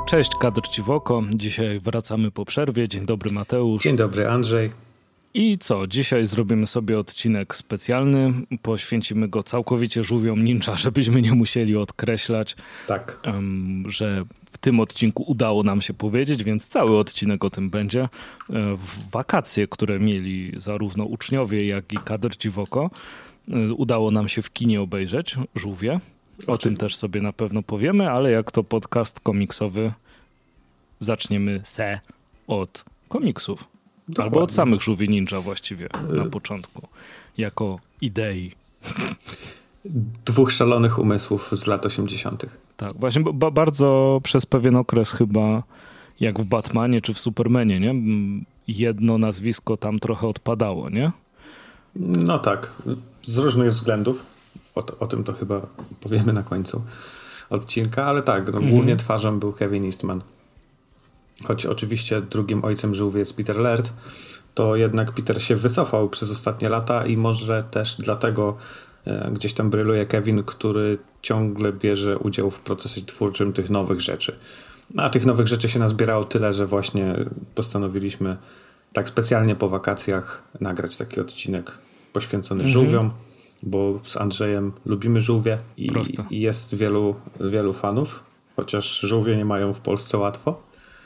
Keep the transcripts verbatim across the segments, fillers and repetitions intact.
Cześć, kadr ci w oko. Dzisiaj wracamy po przerwie. Dzień dobry, Mateusz. Dzień dobry, Andrzej. I co? Dzisiaj zrobimy sobie odcinek specjalny. Poświęcimy go całkowicie żółwiom ninja, żebyśmy nie musieli odkreślać, tak. um, że w tym odcinku udało nam się powiedzieć, więc cały odcinek o tym będzie. W wakacje, które mieli zarówno uczniowie, jak i kadr ci w oko, udało nam się w kinie obejrzeć Żółwie. O tym też sobie na pewno powiemy, ale jak to podcast komiksowy, zaczniemy se od komiksów. Dokładnie. Albo od samych Żółwi Ninja właściwie na początku, jako idei. Dwóch szalonych umysłów z lat osiemdziesiątych. Tak, właśnie ba- bardzo przez pewien okres chyba, jak w Batmanie czy w Supermanie, nie? Jedno nazwisko tam trochę odpadało, nie? No tak, z różnych względów. O, to, o tym to chyba powiemy na końcu odcinka, ale tak, no, mm. głównie twarzą był Kevin Eastman. Choć oczywiście drugim ojcem Żółwi jest Peter Laird, to jednak Peter się wycofał przez ostatnie lata i może też dlatego e, gdzieś tam bryluje Kevin, który ciągle bierze udział w procesie twórczym tych nowych rzeczy. A tych nowych rzeczy się nazbierało tyle, że właśnie postanowiliśmy tak specjalnie po wakacjach nagrać taki odcinek poświęcony mm-hmm. żółwiom, bo z Andrzejem lubimy żółwie i, i jest wielu, wielu fanów, chociaż żółwie nie mają w Polsce łatwo.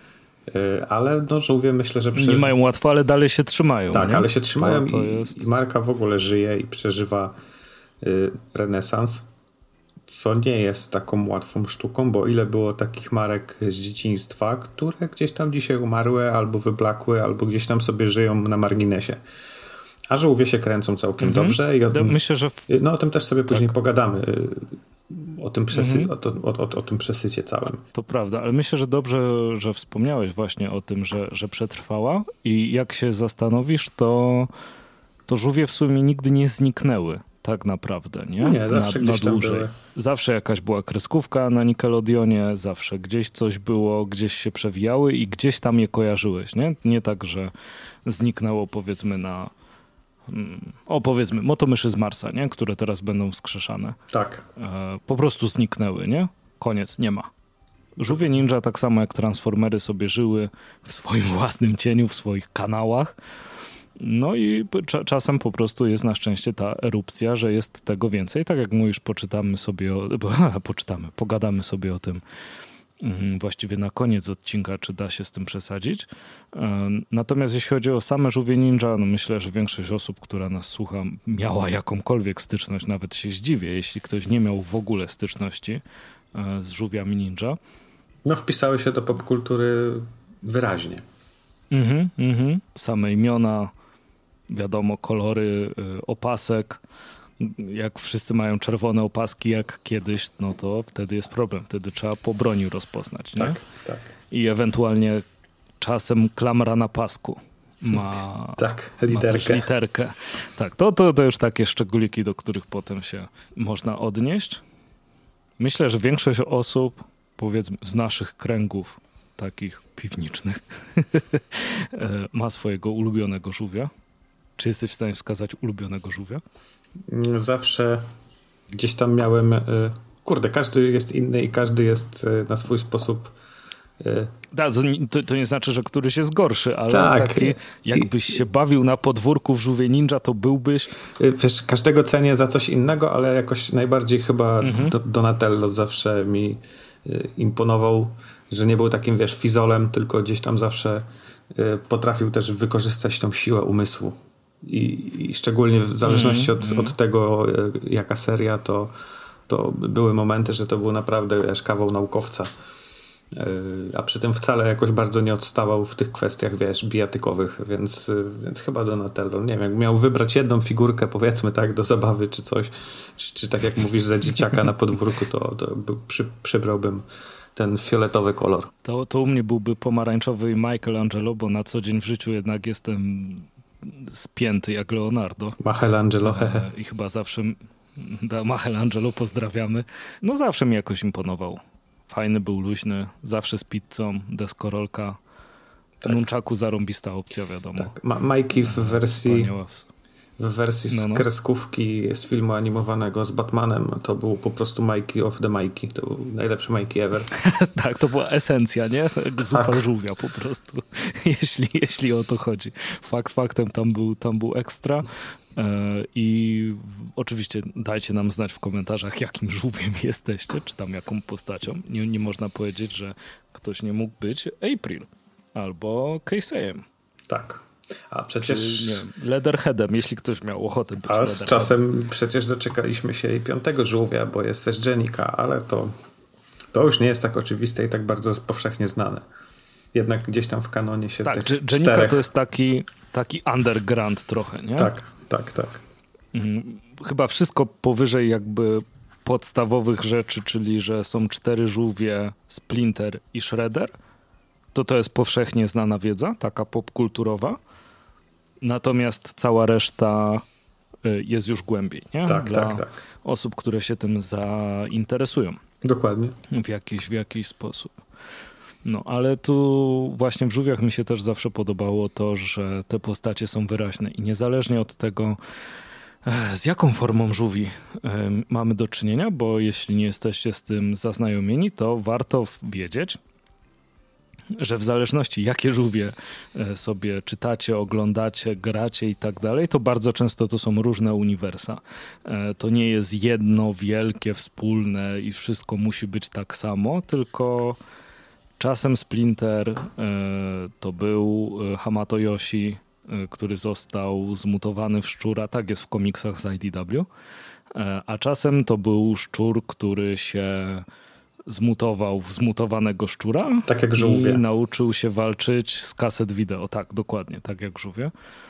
Ale no żółwie myślę, że... Przy... Nie mają łatwo, ale dalej się trzymają. Tak, nie? ale się trzymają to, to i, jest... i marka w ogóle żyje i przeżywa y, renesans, co nie jest taką łatwą sztuką, bo ile było takich marek z dzieciństwa, które gdzieś tam dzisiaj umarły, albo wyblakły, albo gdzieś tam sobie żyją na marginesie. A żółwie się kręcą całkiem mhm. dobrze. I o tym, Myślę, że... W... No o tym też sobie tak. później pogadamy. O tym, przesy- mhm. o, to, o, o, o tym przesycie całym. To prawda, ale myślę, że dobrze, że wspomniałeś właśnie o tym, że, że przetrwała i jak się zastanowisz, to, to żółwie w sumie nigdy nie zniknęły tak naprawdę, nie? No nie, zawsze na, gdzieś na tam dłużej. były. Zawsze jakaś była kreskówka na Nickelodeonie, zawsze gdzieś coś było, gdzieś się przewijały i gdzieś tam je kojarzyłeś, nie? Nie tak, że zniknęło powiedzmy na... O, powiedzmy, motomyszy z Marsa, nie? Które teraz będą wskrzeszane. Tak. E, po prostu zniknęły, nie? Koniec, nie ma. Żółwie ninja, tak samo jak Transformery, sobie żyły w swoim własnym cieniu, w swoich kanałach. No i cza- czasem po prostu jest na szczęście ta erupcja, że jest tego więcej. Tak jak mówisz, poczytamy sobie, o, bo, poczytamy, pogadamy sobie o tym właściwie na koniec odcinka, czy da się z tym przesadzić. Natomiast jeśli chodzi o same Żółwie Ninja, no myślę, że większość osób, która nas słucha, miała jakąkolwiek styczność, nawet się zdziwię, jeśli ktoś nie miał w ogóle styczności z Żółwiami Ninja. No wpisały się do popkultury wyraźnie. Mhm, mhm. Same imiona, wiadomo, kolory opasek. Jak wszyscy mają czerwone opaski jak kiedyś, no to wtedy jest problem. Wtedy trzeba po broni rozpoznać, nie? Tak, tak. I ewentualnie czasem klamra na pasku ma, tak, literkę. ma też literkę. Tak, to, to, to już takie szczególiki, do których potem się można odnieść. Myślę, że większość osób, powiedzmy z naszych kręgów takich piwniczych, ma swojego ulubionego żółwia. Czy jesteś w stanie wskazać ulubionego żółwia? Zawsze gdzieś tam miałem... Kurde, każdy jest inny i każdy jest na swój sposób... To, to nie znaczy, że któryś jest gorszy, ale tak. taki, jakbyś się bawił na podwórku w Żółwie Ninja, to byłbyś... Wiesz, każdego cenię za coś innego, ale jakoś najbardziej chyba mhm. Donatello zawsze mi imponował, że nie był takim, wiesz, fizolem, tylko gdzieś tam zawsze potrafił też wykorzystać tą siłę umysłu. I, i szczególnie w zależności mm, od, mm. od tego, jaka seria, to, to były momenty, że to był naprawdę, wiesz, kawał naukowca. Yy, a przy tym wcale jakoś bardzo nie odstawał w tych kwestiach, wiesz, bijatykowych, więc, więc chyba Donatello. Nie wiem, jak miał wybrać jedną figurkę, powiedzmy tak, do zabawy czy coś, czy, czy tak jak mówisz, za dzieciaka na podwórku, to, to przy, przybrałbym ten fioletowy kolor. To, to u mnie byłby pomarańczowy Michelangelo, bo na co dzień w życiu jednak jestem spięty jak Leonardo. Michelangelo, hehe. I chyba zawsze... Da, Michelangelo, pozdrawiamy. No zawsze mi jakoś imponował. Fajny był, luźny, zawsze z pizzą, deskorolka. Tak. Nunchaku zarąbista opcja, wiadomo. Tak. Ma- Majki w wersji w wersji z no, no. kreskówki z filmu animowanego z Batmanem, to był po prostu Mikey of the Mikey. To był najlepszy Mikey ever. Tak, to była esencja, nie? Zupa Tak. żółwia po prostu, jeśli, jeśli o to chodzi. Fakt faktem tam był, tam był ekstra. I oczywiście dajcie nam znać w komentarzach, jakim żółwiem jesteście, czy tam jaką postacią. Nie, nie można powiedzieć, że ktoś nie mógł być April albo Casey'em. Tak. A przecież... Czy, nie wiem, Leatherheadem, jeśli ktoś miał ochotę być A z czasem przecież doczekaliśmy się i piątego żółwia, bo jest też Jenika, ale to, to już nie jest tak oczywiste i tak bardzo powszechnie znane. Jednak gdzieś tam w kanonie się tak, tych Jenika czterech... to jest taki, taki underground trochę, nie? Tak, tak, tak. Mhm. Chyba wszystko powyżej jakby podstawowych rzeczy, czyli że są cztery żółwie, Splinter i Shredder, to to jest powszechnie znana wiedza, taka popkulturowa. Natomiast cała reszta jest już głębiej, nie? Tak, Dla tak, tak. osób, które się tym zainteresują. Dokładnie. W jakiś, w jakiś sposób. No, ale tu właśnie w żółwiach mi się też zawsze podobało to, że te postacie są wyraźne i niezależnie od tego, z jaką formą żółwi mamy do czynienia, bo jeśli nie jesteście z tym zaznajomieni, to warto wiedzieć, że w zależności jakie żółwie sobie czytacie, oglądacie, gracie i tak dalej, to bardzo często to są różne uniwersa. To nie jest jedno wielkie, wspólne i wszystko musi być tak samo, tylko czasem Splinter to był Hamato Yoshi, który został zmutowany w szczura, tak jest w komiksach z I D W, a czasem to był szczur, który się zmutował w zmutowanego szczura. Tak jak żółwie. I nauczył się walczyć z kaset wideo. Tak, dokładnie, tak jak żółwie.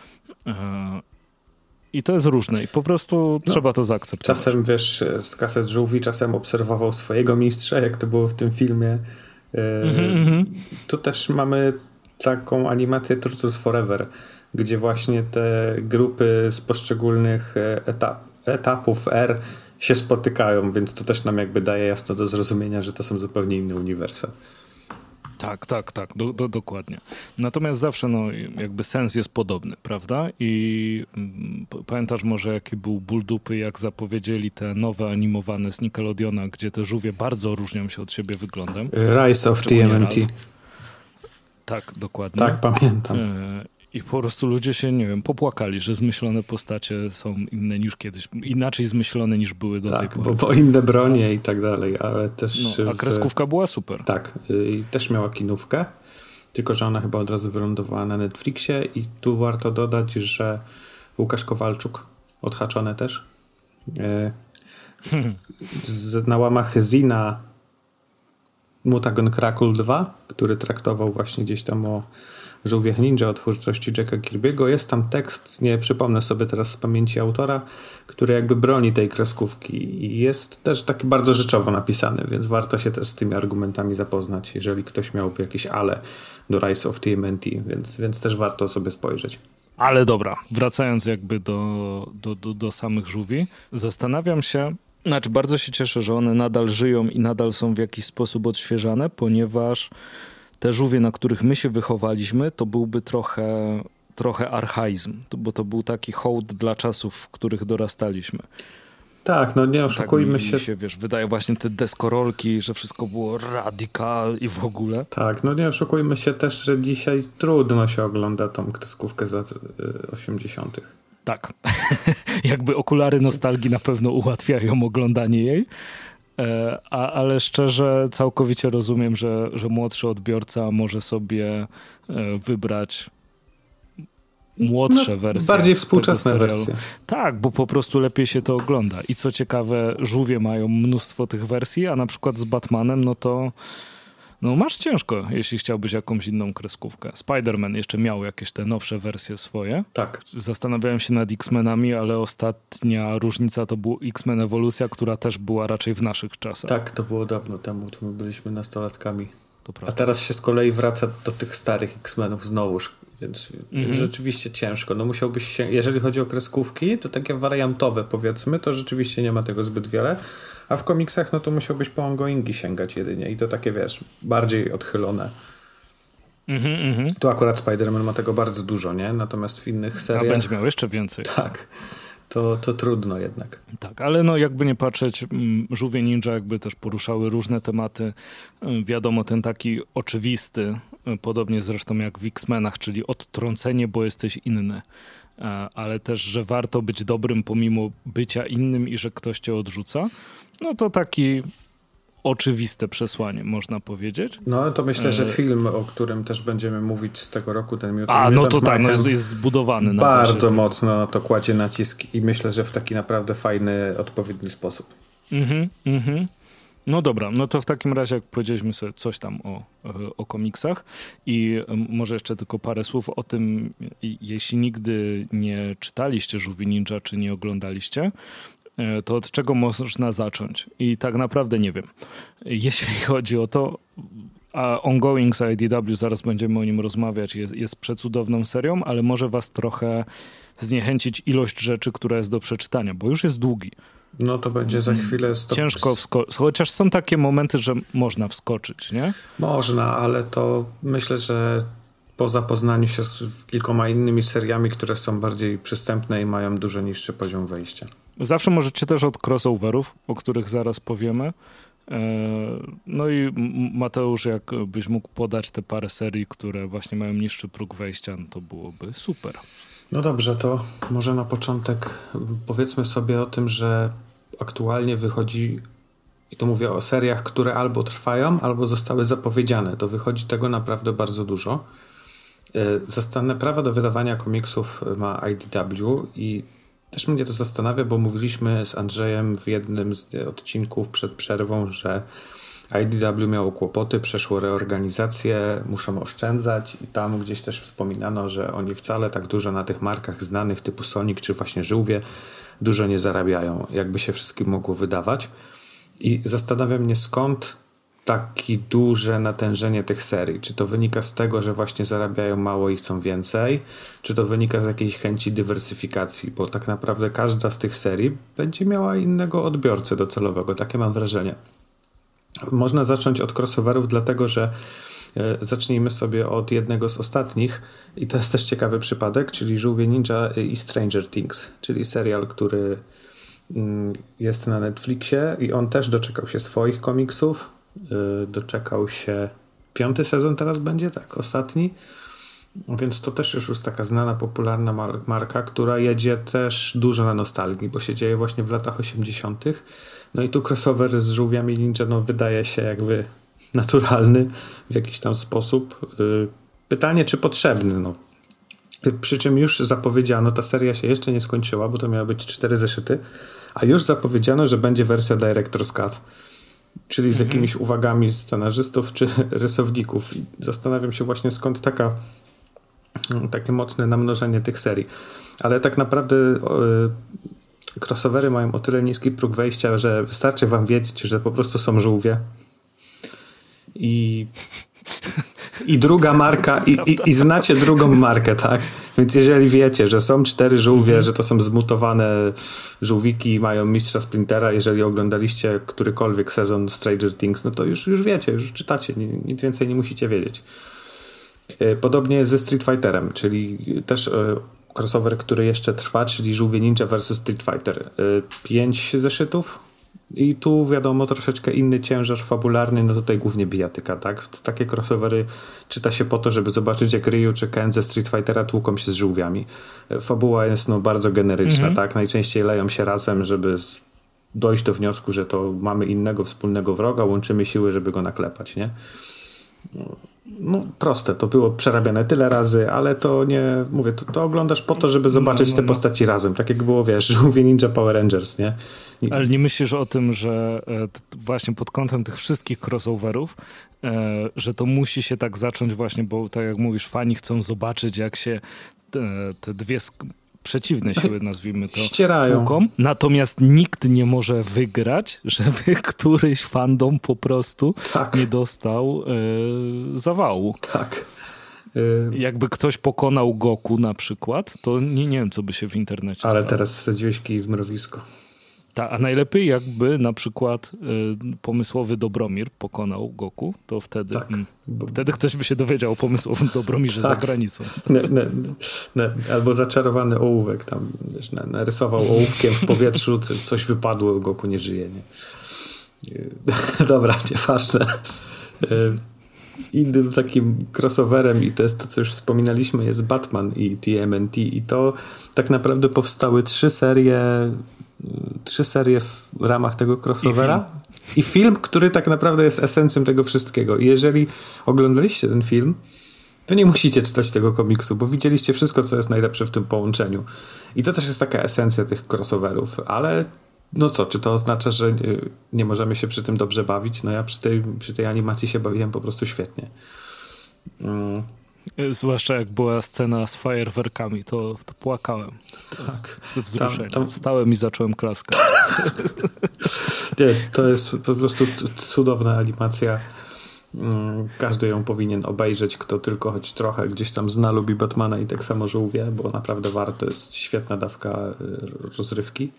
I to jest różne i po prostu no, trzeba to zaakceptować. Czasem, wiesz, z kaset żółwi, czasem obserwował swojego mistrza, jak to było w tym filmie. Mm-hmm. Tu też mamy taką animację Turtles Forever, gdzie właśnie te grupy z poszczególnych etap, etapów R się spotykają, więc to też nam jakby daje jasno do zrozumienia, że to są zupełnie inne uniwersa. Tak, tak, tak, do, do, dokładnie. Natomiast zawsze no, jakby sens jest podobny, prawda? I mm, pamiętasz może jaki był ból dupy, jak zapowiedzieli te nowe animowane z Nickelodeona, gdzie te żółwie bardzo różnią się od siebie wyglądem. Rise of T M N T. Tak, dokładnie. Tak, pamiętam. I po prostu ludzie się, nie wiem, popłakali, że zmyślone postacie są inne niż kiedyś, inaczej zmyślone niż były do tak, tej pory. Bo, bo inne bronie i tak dalej, ale też... No, a kreskówka w... była super. Tak, i też miała kinówkę, tylko że ona chyba od razu wylądowała na Netflixie i tu warto dodać, że Łukasz Kowalczuk, odhaczone też, z, na łamach Zina Mutagon Krakul dwa, który traktował właśnie gdzieś tam o Żółwiach Ninja, o twórczości Jacka Kirby'ego. Jest tam tekst, nie przypomnę sobie teraz z pamięci autora, który jakby broni tej kreskówki i jest też taki bardzo rzeczowo napisany, więc warto się też z tymi argumentami zapoznać, jeżeli ktoś miałby jakieś ale do Rise of T M N T, więc, więc też warto sobie spojrzeć. Ale dobra, wracając jakby do, do, do, do samych żółwi, zastanawiam się, znaczy bardzo się cieszę, że one nadal żyją i nadal są w jakiś sposób odświeżane, ponieważ te żółwie, na których my się wychowaliśmy, to byłby trochę, trochę archaizm, bo to był taki hołd dla czasów, w których dorastaliśmy. Tak, no nie oszukujmy tak mi, się. Mi się, wiesz, wydaje właśnie te deskorolki, że wszystko było radykal i w ogóle. Tak, no nie oszukujmy się też, że dzisiaj trudno się ogląda tą kreskówkę z lat osiemdziesiątych. Tak. Jakby okulary nostalgii na pewno ułatwiają oglądanie jej. A, ale szczerze całkowicie rozumiem, że, że młodszy odbiorca może sobie wybrać młodsze no, wersje. Bardziej współczesne wersje. Tak, bo po prostu lepiej się to ogląda. I co ciekawe, żółwie mają mnóstwo tych wersji, a na przykład z Batmanem, no to no masz ciężko, jeśli chciałbyś jakąś inną kreskówkę. Spider-Man jeszcze miał jakieś te nowsze wersje swoje. Tak. Zastanawiałem się nad X-Menami, ale ostatnia różnica to był X-Men Ewolucja, która też była raczej w naszych czasach. Tak, to było dawno temu, to my byliśmy nastolatkami. To prawda. A teraz się z kolei wraca do tych starych X-Menów znowuż, więc mm-hmm. rzeczywiście ciężko. No musiałbyś się, jeżeli chodzi o kreskówki, to takie wariantowe powiedzmy, to rzeczywiście nie ma tego zbyt wiele. A w komiksach, no to musiałbyś po ongoingi sięgać jedynie i to takie, wiesz, bardziej odchylone. Mm-hmm, mm-hmm. Tu akurat Spider-Man ma tego bardzo dużo, nie? Natomiast w innych seriach... A będzie miał jeszcze więcej. Tak. To, to trudno jednak. Tak, ale no jakby nie patrzeć, Żółwie Ninja jakby też poruszały różne tematy. Wiadomo, ten taki oczywisty, podobnie zresztą jak w X-Menach, czyli odtrącenie, bo jesteś inny. Ale też, że warto być dobrym pomimo bycia innym i że ktoś cię odrzuca. No to taki oczywiste przesłanie, można powiedzieć. No to myślę, że film, o którym też będziemy mówić z tego roku, ten Mutant A, no to tak, no jest, jest zbudowany. Na bardzo mocno na to kładzie nacisk i myślę, że w taki naprawdę fajny, odpowiedni sposób. Mhm, mhm. No dobra, no to w takim razie jak powiedzieliśmy sobie coś tam o, o komiksach i może jeszcze tylko parę słów o tym, jeśli nigdy nie czytaliście Żółwi Ninja, czy nie oglądaliście, to od czego można zacząć? I tak naprawdę nie wiem. Jeśli chodzi o to, a Ongoing z I D W, zaraz będziemy o nim rozmawiać, jest, jest przecudowną serią, ale może was trochę zniechęcić ilość rzeczy, która jest do przeczytania, bo już jest długi. No to będzie za chwilę... Stop... Ciężko wskoczyć, chociaż są takie momenty, że można wskoczyć, nie? Można, ale to myślę, że po zapoznaniu się z kilkoma innymi seriami, które są bardziej przystępne i mają dużo niższy poziom wejścia. Zawsze możecie też od crossoverów, o których zaraz powiemy. No i Mateusz, jakbyś mógł podać te parę serii, które właśnie mają niższy próg wejścia, no to byłoby super. No dobrze, to może na początek powiedzmy sobie o tym, że aktualnie wychodzi, i tu mówię o seriach, które albo trwają, albo zostały zapowiedziane. To wychodzi tego naprawdę bardzo dużo. Zastanę, prawa do wydawania komiksów ma I D W i też mnie to zastanawia, bo mówiliśmy z Andrzejem w jednym z odcinków przed przerwą, że I D W miało kłopoty, przeszło reorganizację, muszą oszczędzać i tam gdzieś też wspominano, że oni wcale tak dużo na tych markach znanych typu Sonic czy właśnie Żółwie dużo nie zarabiają, jakby się wszystkim mogło wydawać. I zastanawia mnie, skąd takie duże natężenie tych serii. Czy to wynika z tego, że właśnie zarabiają mało i chcą więcej? Czy to wynika z jakiejś chęci dywersyfikacji? Bo tak naprawdę każda z tych serii będzie miała innego odbiorcę docelowego. Takie mam wrażenie. Można zacząć od crossoverów, dlatego że e, zacznijmy sobie od jednego z ostatnich i to jest też ciekawy przypadek, czyli Żółwie Ninja i Stranger Things, czyli serial, który mm, jest na Netflixie i on też doczekał się swoich komiksów. Doczekał się piąty sezon teraz będzie, tak, ostatni. Więc to też już jest taka znana, popularna marka, która jedzie też dużo na nostalgii, bo się dzieje właśnie w latach osiemdziesiątych. No i tu crossover z Żółwiami Ninja no, wydaje się jakby naturalny w jakiś tam sposób. Pytanie, czy potrzebny? No. Przy czym już zapowiedziano, ta seria się jeszcze nie skończyła, bo to miały być cztery zeszyty, a już zapowiedziano, że będzie wersja Director's Cut. Czyli z jakimiś uwagami scenarzystów czy rysowników. I zastanawiam się właśnie, skąd taka, takie mocne namnożenie tych serii. Ale tak naprawdę y, crossovery mają o tyle niski próg wejścia, że wystarczy wam wiedzieć, że po prostu są żółwie. I, i druga marka, i, i, i znacie drugą markę, tak? Więc jeżeli wiecie, że są cztery żółwie, mm-hmm. że to są zmutowane żółwiki i mają mistrza Splintera, jeżeli oglądaliście którykolwiek sezon Stranger Things, no to już, już wiecie, już czytacie, nic więcej nie musicie wiedzieć. Podobnie jest ze Street Fighterem, czyli też crossover, który jeszcze trwa, czyli Żółwie Ninja versus Street Fighter. Pięć zeszytów i tu wiadomo troszeczkę inny ciężar fabularny, no tutaj głównie bijatyka, tak? Takie crossovery czyta się po to, żeby zobaczyć jak Ryu czy Ken ze Street Fightera tłuką się z żółwiami. Fabuła jest no bardzo generyczna, mm-hmm. tak? Najczęściej leją się razem, żeby dojść do wniosku, że to mamy innego wspólnego wroga, łączymy siły, żeby go naklepać, nie? No proste, to było przerabiane tyle razy, ale to nie, mówię, to, to oglądasz po to, żeby zobaczyć no, no, no. te postaci razem, tak jak było, wiesz, Żółwie Ninja Power Rangers, nie? I... Ale nie myślisz o tym, że e, t, właśnie pod kątem tych wszystkich crossoverów, e, że to musi się tak zacząć właśnie, bo tak jak mówisz, fani chcą zobaczyć, jak się te, te dwie sk- przeciwne siły, nazwijmy to, ścierają. Tłuką. Natomiast nikt nie może wygrać, żeby któryś fandom po prostu tak. nie dostał e, zawału. Tak. Jakby ktoś pokonał Goku na przykład, to nie, nie wiem, co by się w internecie Ale stało. teraz wsadziłeś kij w mrowisko. Ta, a najlepiej jakby na przykład y, pomysłowy Dobromir pokonał Goku, to wtedy tak, mm, bo... wtedy ktoś by się dowiedział o pomysłowym Dobromirze tak. za granicą. Ne, ne, ne, albo zaczarowany ołówek tam, wiesz, narysował ołówkiem w powietrzu, coś wypadło, Goku nie żyje. Nie? Dobra, nieważne. Innym takim crossoverem, i to jest to, co już wspominaliśmy, jest Batman i T M N T, i to tak naprawdę powstały trzy serie trzy serie w ramach tego crossovera i film, i film który tak naprawdę jest esencją tego wszystkiego. I jeżeli oglądaliście ten film, to nie musicie czytać tego komiksu, bo widzieliście wszystko, co jest najlepsze w tym połączeniu. I to też jest taka esencja tych crossoverów, ale no co, czy to oznacza, że nie, nie możemy się przy tym dobrze bawić? No ja przy tej, przy tej animacji się bawiłem po prostu świetnie. Mm. Zwłaszcza jak była scena z fajerwerkami, to, to płakałem. Tak. Z wzruszenia. Tam, tam... Wstałem i zacząłem klaskać. Nie, to jest po prostu cudowna animacja. Każdy ją powinien obejrzeć, kto tylko choć trochę gdzieś tam zna, lubi Batmana i tak samo żółwie, bo naprawdę warto, jest świetna dawka rozrywki.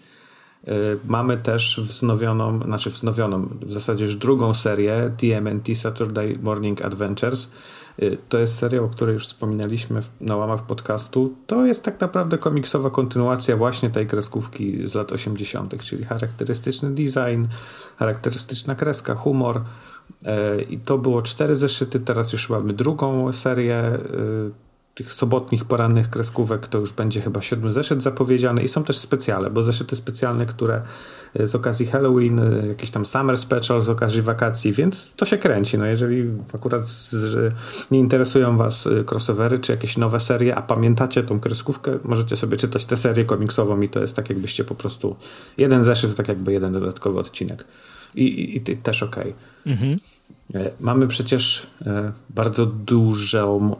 Mamy też wznowioną, znaczy wznowioną, w zasadzie już drugą serię T M N T Saturday Morning Adventures. To jest seria, o której już wspominaliśmy na łamach podcastu. To jest tak naprawdę komiksowa kontynuacja właśnie tej kreskówki z lat osiemdziesiątych, czyli charakterystyczny design, charakterystyczna kreska, humor. I to było cztery zeszyty, teraz już mamy drugą serię tych sobotnich, porannych kreskówek, to już będzie chyba siódmy zeszyt zapowiedziany, i są też specjale, bo zeszyty specjalne, które z okazji Halloween, jakiś tam summer special z okazji wakacji, więc to się kręci. No jeżeli akurat z, nie interesują was crossovery czy jakieś nowe serie, a pamiętacie tą kreskówkę, możecie sobie czytać tę serię komiksową i to jest tak, jakbyście po prostu jeden zeszyt, tak jakby jeden dodatkowy odcinek. I, i, i też okej. Okay. Mhm. Mamy przecież bardzo dużą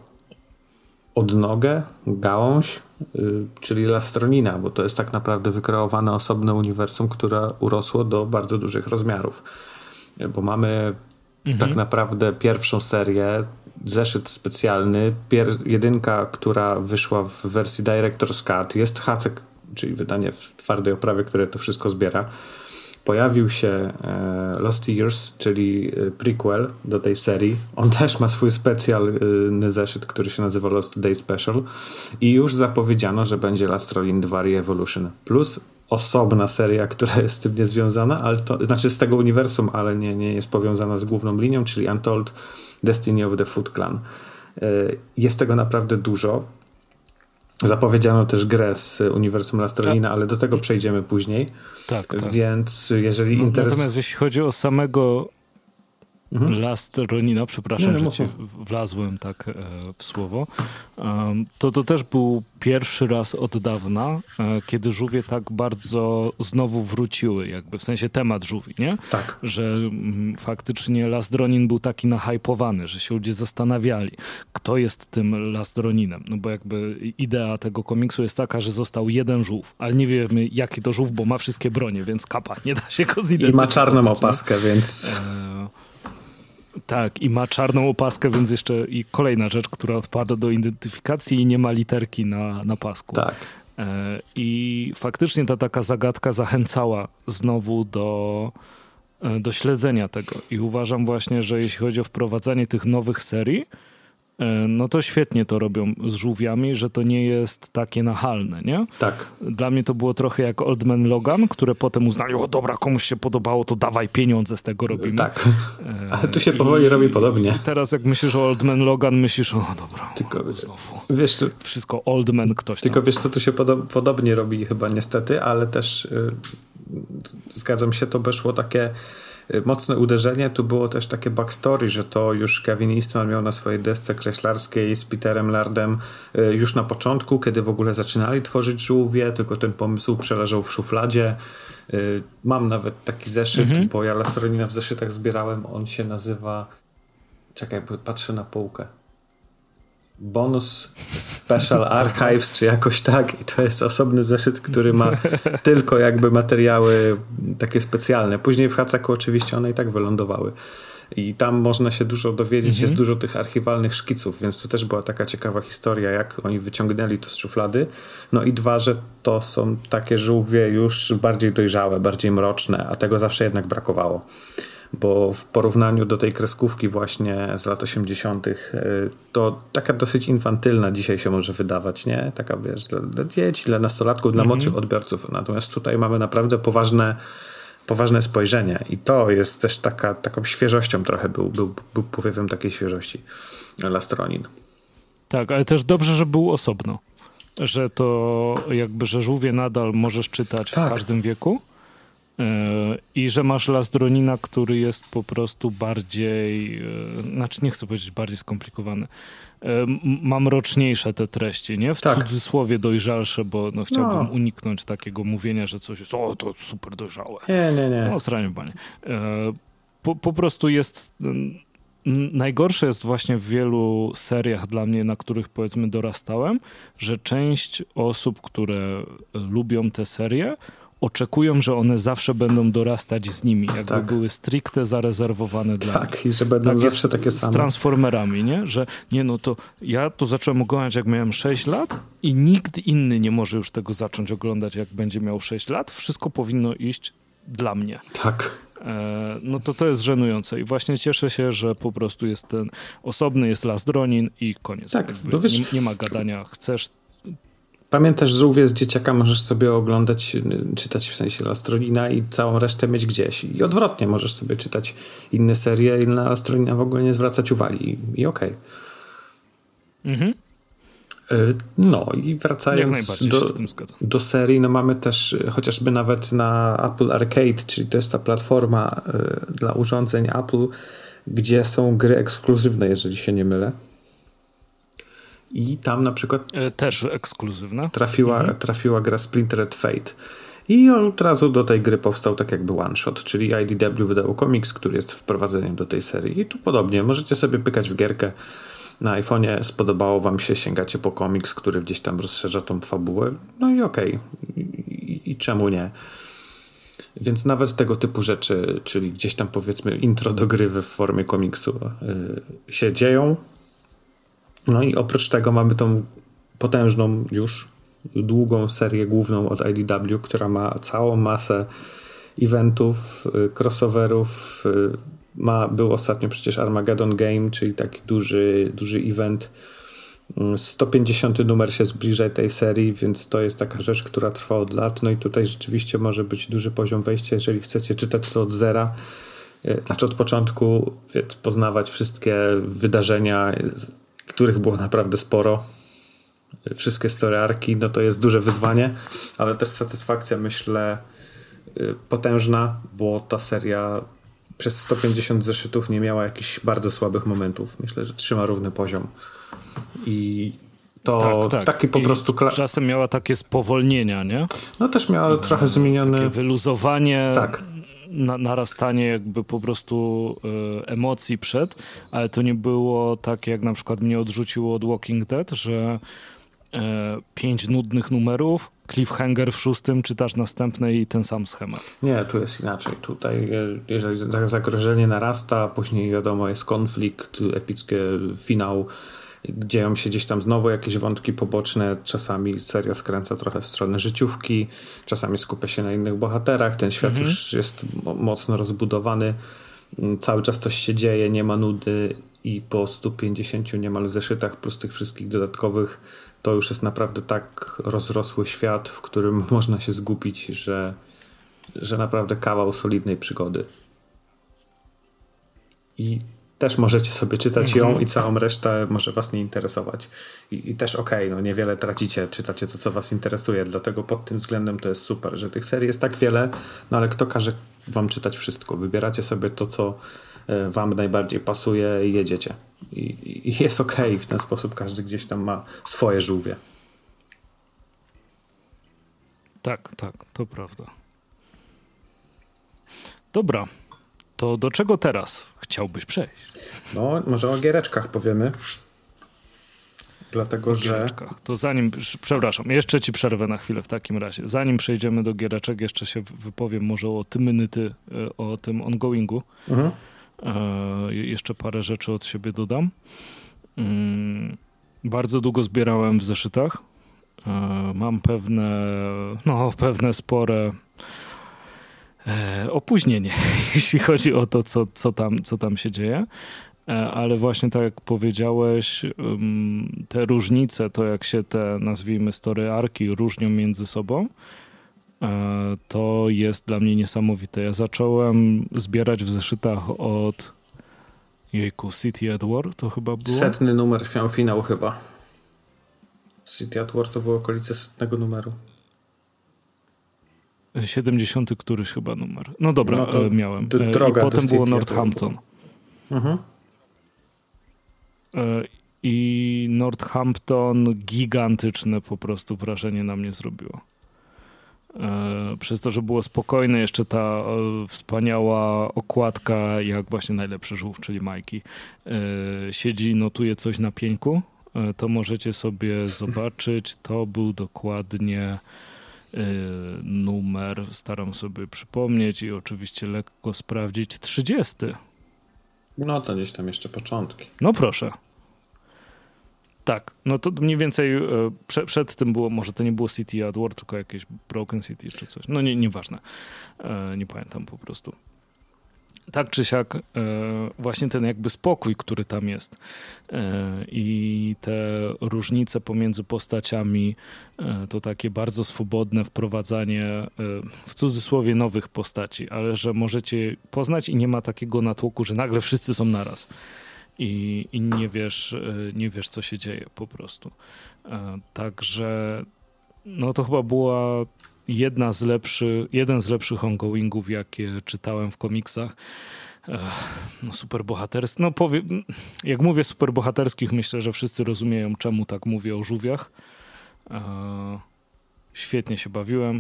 odnogę, gałąź, yy, czyli Lastronina, bo to jest tak naprawdę wykreowane osobne uniwersum, które urosło do bardzo dużych rozmiarów. Yy, bo mamy mhm. tak naprawdę pierwszą serię, zeszyt specjalny, pier- jedynka, która wyszła w wersji Director's Cut, jest Hacek, czyli wydanie w twardej oprawie, które to wszystko zbiera. Pojawił się e, Lost Years, czyli prequel do tej serii. On też ma swój specjalny zeszyt, który się nazywa Lost Day Special, i już zapowiedziano, że będzie Lastrolin dwa Re-Evolution. Plus osobna seria, która jest z tym niezwiązana, ale to, znaczy z tego uniwersum, ale nie, nie jest powiązana z główną linią, czyli Untold Destiny of the Foot Clan. E, jest tego naprawdę dużo. Zapowiedziano też grę z uniwersum Lastrolina, ale do tego przejdziemy później. Tak, tak. Więc jeżeli no, interes... Natomiast jeśli chodzi o samego mhm. Lastronina, przepraszam, nie, że ci wlazłem tak e, w słowo, um, to to też był pierwszy raz od dawna, e, kiedy żółwie tak bardzo znowu wróciły, jakby w sensie temat żółwi, nie? Tak. Że m, faktycznie Lastronin był taki nahypowany, że się ludzie zastanawiali, kto jest tym Lastroninem. No bo jakby idea tego komiksu jest taka, że został jeden żółw, ale nie wiemy jaki to żółw, bo ma wszystkie bronie, więc kapa, nie da się go zidentyfikować. I ma czarną opaskę, więc... E, Tak, i ma czarną opaskę, więc jeszcze i kolejna rzecz, która odpada do identyfikacji, i nie ma literki na, na pasku. Tak. E, I faktycznie ta taka zagadka zachęcała znowu do, e, do śledzenia tego. I uważam właśnie, że jeśli chodzi o wprowadzanie tych nowych serii, e, no to świetnie to robią z żółwiami, że to nie jest takie nachalne, nie? Tak. Dla mnie to było trochę jak Old Man Logan, które potem uznali, o dobra, komuś się podobało, to dawaj pieniądze z tego robimy. Tak, ale tu się powoli I, robi podobnie. I teraz jak myślisz o Old Man Logan, myślisz, o dobra, tylko, znowu wiesz, tu, wszystko Old Man ktoś Tylko tam. wiesz, co tu się podo- podobnie robi chyba niestety, ale też yy, zgadzam się, to weszło takie mocne uderzenie. Tu było też takie backstory, że to już Kevin Eastman miał na swojej desce kreślarskiej z Peterem Lardem już na początku, kiedy w ogóle zaczynali tworzyć żółwie, tylko ten pomysł przeleżał w szufladzie. Mam nawet taki zeszyt, mhm. bo ja Lastronina w zeszytach zbierałem. On się nazywa... Czekaj, patrzę na półkę. Bonus Special Archives, czy jakoś tak, i to jest osobny zeszyt, który ma tylko jakby materiały takie specjalne. Później w Hacaku oczywiście one i tak wylądowały. I tam można się dużo dowiedzieć, mhm. jest dużo tych archiwalnych szkiców, więc to też była taka ciekawa historia, jak oni wyciągnęli to z szuflady. No i dwa, że to są takie żółwie już bardziej dojrzałe, bardziej mroczne, a tego zawsze jednak brakowało. Bo w porównaniu do tej kreskówki właśnie z lat osiemdziesiątych to taka dosyć infantylna dzisiaj się może wydawać, nie? Taka, wiesz, dla, dla dzieci, dla nastolatków, dla mhm. młodszych odbiorców. Natomiast tutaj mamy naprawdę poważne poważne spojrzenie i to jest też taka, taką świeżością trochę, był, był, był powiewem takiej świeżości Last Ronin. Tak, ale też dobrze, że był osobno. Że to jakby, że żółwie nadal możesz czytać tak. w każdym wieku yy, i że masz Last Ronina, który jest po prostu bardziej, yy, znaczy nie chcę powiedzieć bardziej skomplikowany, ma mroczniejsze te treści, nie? W tak. cudzysłowie dojrzalsze, bo no, chciałbym no. uniknąć takiego mówienia, że coś jest, o, to super dojrzałe. Nie, nie, nie. No, sranie w banie. Po, po prostu jest... Najgorsze jest właśnie w wielu seriach dla mnie, na których powiedzmy dorastałem, że część osób, które lubią te serie, oczekują, że one zawsze będą dorastać z nimi, jakby tak. były stricte zarezerwowane dla tak, nich. Tak, i że będą tak zawsze takie same. Z Transformerami, nie? Że nie, no to ja to zacząłem oglądać, jak miałem sześć lat i nikt inny nie może już tego zacząć oglądać, jak będzie miał sześć lat. Wszystko powinno iść dla mnie. Tak. E, no to to jest żenujące i właśnie cieszę się, że po prostu jest ten osobny, jest Last Ronin i koniec. Tak, no wiesz, nie, nie ma gadania, chcesz... Pamiętasz, żółwie z dzieciaka możesz sobie oglądać, czytać w sensie Last Ronina i całą resztę mieć gdzieś. I odwrotnie możesz sobie czytać inne serie i na Last Ronina w ogóle nie zwracać uwagi. I, i okej. Okay. Mhm. No i wracając do, do serii, no mamy też chociażby nawet na Apple Arcade, czyli to jest ta platforma y, dla urządzeń Apple, gdzie są gry ekskluzywne, jeżeli się nie mylę. I tam na przykład też ekskluzywna trafiła, mhm. trafiła gra Splintered Fate. I od razu do tej gry powstał tak jakby one shot, czyli I D W wydało komiks, który jest wprowadzeniem do tej serii. I tu podobnie, możecie sobie pykać w gierkę na iPhone'ie, spodobało wam się, sięgacie po komiks, który gdzieś tam rozszerza tą fabułę. No i okej. Okay. I, I czemu nie? Więc nawet tego typu rzeczy, czyli gdzieś tam powiedzmy intro do gry w formie komiksu yy, się dzieją. No i oprócz tego mamy tą potężną już długą serię główną od I D W, która ma całą masę eventów, crossoverów. Ma, był ostatnio przecież Armageddon Game, czyli taki duży, duży event. sto pięćdziesiąty numer się zbliża tej serii, więc to jest taka rzecz, która trwa od lat. No i tutaj rzeczywiście może być duży poziom wejścia, jeżeli chcecie czytać to od zera. Znaczy od początku, więc poznawać wszystkie wydarzenia, których było naprawdę sporo. Wszystkie storyarki, no to jest duże wyzwanie, ale też satysfakcja, myślę, potężna, bo ta seria przez sto pięćdziesiąt zeszytów nie miała jakichś bardzo słabych momentów. Myślę, że trzyma równy poziom. I to tak, tak. taki po I prostu... Kla- czasem miała takie spowolnienia, nie? No też miała trochę zmienione... Takie wyluzowanie... Tak. Na, narastanie jakby po prostu y, emocji przed, ale to nie było tak, jak na przykład mnie odrzuciło od Walking Dead, że y, pięć nudnych numerów, cliffhanger w szóstym, czytasz następne i ten sam schemat. Nie, tu jest inaczej. Tutaj jeżeli zagrożenie narasta, później wiadomo jest konflikt, epickie finał, dzieją się gdzieś tam znowu jakieś wątki poboczne, czasami seria skręca trochę w stronę życiówki, czasami skupia się na innych bohaterach, ten świat mhm. już jest mocno rozbudowany, cały czas coś się dzieje, nie ma nudy i po stu pięćdziesięciu niemal zeszytach plus tych wszystkich dodatkowych to już jest naprawdę tak rozrosły świat, w którym można się zgubić, że, że naprawdę kawał solidnej przygody. I też możecie sobie czytać ją i całą resztę może was nie interesować. I, i też okej, okay, no niewiele tracicie, czytacie to, co was interesuje, dlatego pod tym względem to jest super, że tych serii jest tak wiele, no ale kto każe wam czytać wszystko? Wybieracie sobie to, co wam najbardziej pasuje i jedziecie. I, i jest okej, okay. W ten sposób każdy gdzieś tam ma swoje żółwie. Tak, tak, to prawda. Dobra. To do czego teraz chciałbyś przejść? No, może o giereczkach powiemy. Dlatego, o że... Giereczkach. To zanim, przepraszam, jeszcze ci przerwę na chwilę w takim razie. Zanim przejdziemy do giereczek, jeszcze się wypowiem może o tym minuty, o tym ongoingu. Mhm. E, jeszcze parę rzeczy od siebie dodam. Mm, bardzo długo zbierałem w zeszytach. E, mam pewne, no pewne spore e, opóźnienie, jeśli chodzi o to, co, co, tam, co tam się dzieje. Ale właśnie tak jak powiedziałeś, te różnice, to jak się te, nazwijmy, storyarki różnią między sobą, to jest dla mnie niesamowite. Ja zacząłem zbierać w zeszytach od jejku, City at War to chyba było? Setny numer miał finał chyba. City at War to było okolice setnego numeru. siedemdziesiąty któryś chyba numer. No dobra, no to miałem. D- droga I potem do było City Northampton. Mhm. I Northampton gigantyczne po prostu wrażenie na mnie zrobiło. Przez to, że było spokojne, jeszcze ta wspaniała okładka, jak właśnie najlepszy żółw, czyli Majki, siedzi i notuje coś na pieńku, to możecie sobie zobaczyć. To był dokładnie numer, staram sobie przypomnieć i oczywiście lekko sprawdzić, trzydziesty. No to gdzieś tam jeszcze początki. No proszę. Tak, no to mniej więcej e, prze, przed tym było, może to nie było City at War, tylko jakieś Broken City czy coś. No nie, nieważne. E, nie pamiętam po prostu. Tak czy siak, e, właśnie ten jakby spokój, który tam jest e, i te różnice pomiędzy postaciami, e, to takie bardzo swobodne wprowadzanie e, w cudzysłowie nowych postaci, ale że możecie poznać i nie ma takiego natłoku, że nagle wszyscy są naraz. I, i nie wiesz, nie wiesz, co się dzieje po prostu. Także no to chyba była jedna z lepszych, jeden z lepszych ongoingów, jakie czytałem w komiksach. No superbohaterskich. No powiem, jak mówię superbohaterskich, myślę, że wszyscy rozumieją, czemu tak mówię o żółwiach. Świetnie się bawiłem.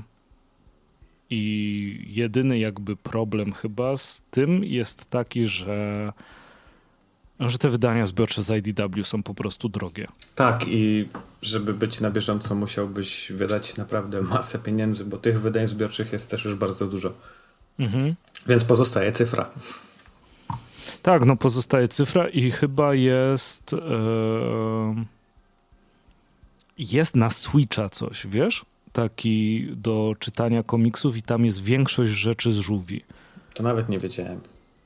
I jedyny jakby problem chyba z tym jest taki, że że te wydania zbiorcze z I D W są po prostu drogie. Tak, i żeby być na bieżąco, musiałbyś wydać naprawdę masę pieniędzy, bo tych wydań zbiorczych jest też już bardzo dużo. Mhm. Więc pozostaje cyfra. Tak, no pozostaje cyfra i chyba jest e, jest na Switcha coś, wiesz? Taki do czytania komiksów i tam jest większość rzeczy z żółwi. To nawet nie wiedziałem.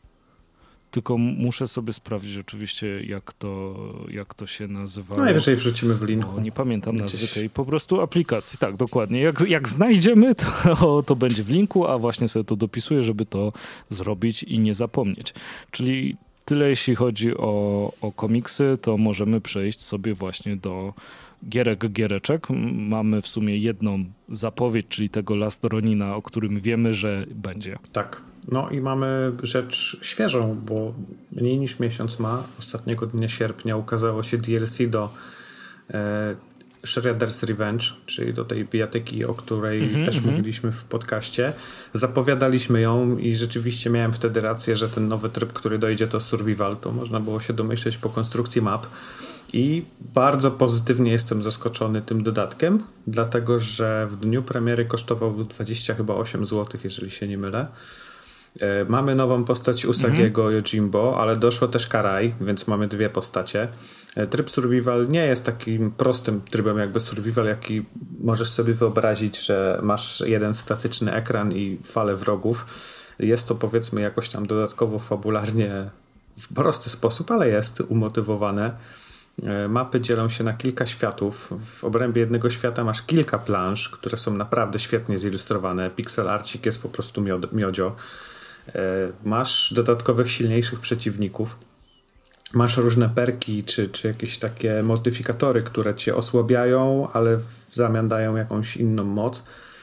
Tylko muszę sobie sprawdzić oczywiście, jak to, jak to się nazywa. No najwyżej wrzucimy w linku. O, nie pamiętam Gdzieś... nazwy tej po prostu aplikacji. Tak, dokładnie. Jak, jak znajdziemy, to, to będzie w linku, a właśnie sobie to dopisuję, żeby to zrobić i nie zapomnieć. Czyli tyle jeśli chodzi o, o komiksy, to możemy przejść sobie właśnie do gierek, giereczek. Mamy w sumie jedną zapowiedź, czyli tego Last Ronina, o którym wiemy, że będzie. Tak. No i mamy rzecz świeżą, bo mniej niż miesiąc ma. Ostatniego dnia sierpnia ukazało się D L C do e, Shredder's Revenge, czyli do tej bijatyki, o której mm-hmm, też mm-hmm. mówiliśmy w podcaście. Zapowiadaliśmy ją i rzeczywiście miałem wtedy rację, że ten nowy tryb, który dojdzie, to survival. To można było się domyśleć po konstrukcji map. I bardzo pozytywnie jestem zaskoczony tym dodatkiem, dlatego że w dniu premiery kosztował dwadzieścia chyba osiem złotych, jeżeli się nie mylę. Mamy nową postać Usagiego mm-hmm. Yojimbo, ale doszło też Karai, więc mamy dwie postacie. Tryb survival nie jest takim prostym trybem jakby survival, jaki możesz sobie wyobrazić, że masz jeden statyczny ekran i falę wrogów. Jest to powiedzmy jakoś tam dodatkowo fabularnie w prosty sposób, ale jest umotywowane. Mapy dzielą się na kilka światów. W obrębie jednego świata masz kilka planż, które są naprawdę świetnie zilustrowane. Pixel arcik jest po prostu miod- miodzio. Masz dodatkowych, silniejszych przeciwników. Masz różne perki, czy, czy jakieś takie modyfikatory, które cię osłabiają, ale w zamian dają jakąś inną moc.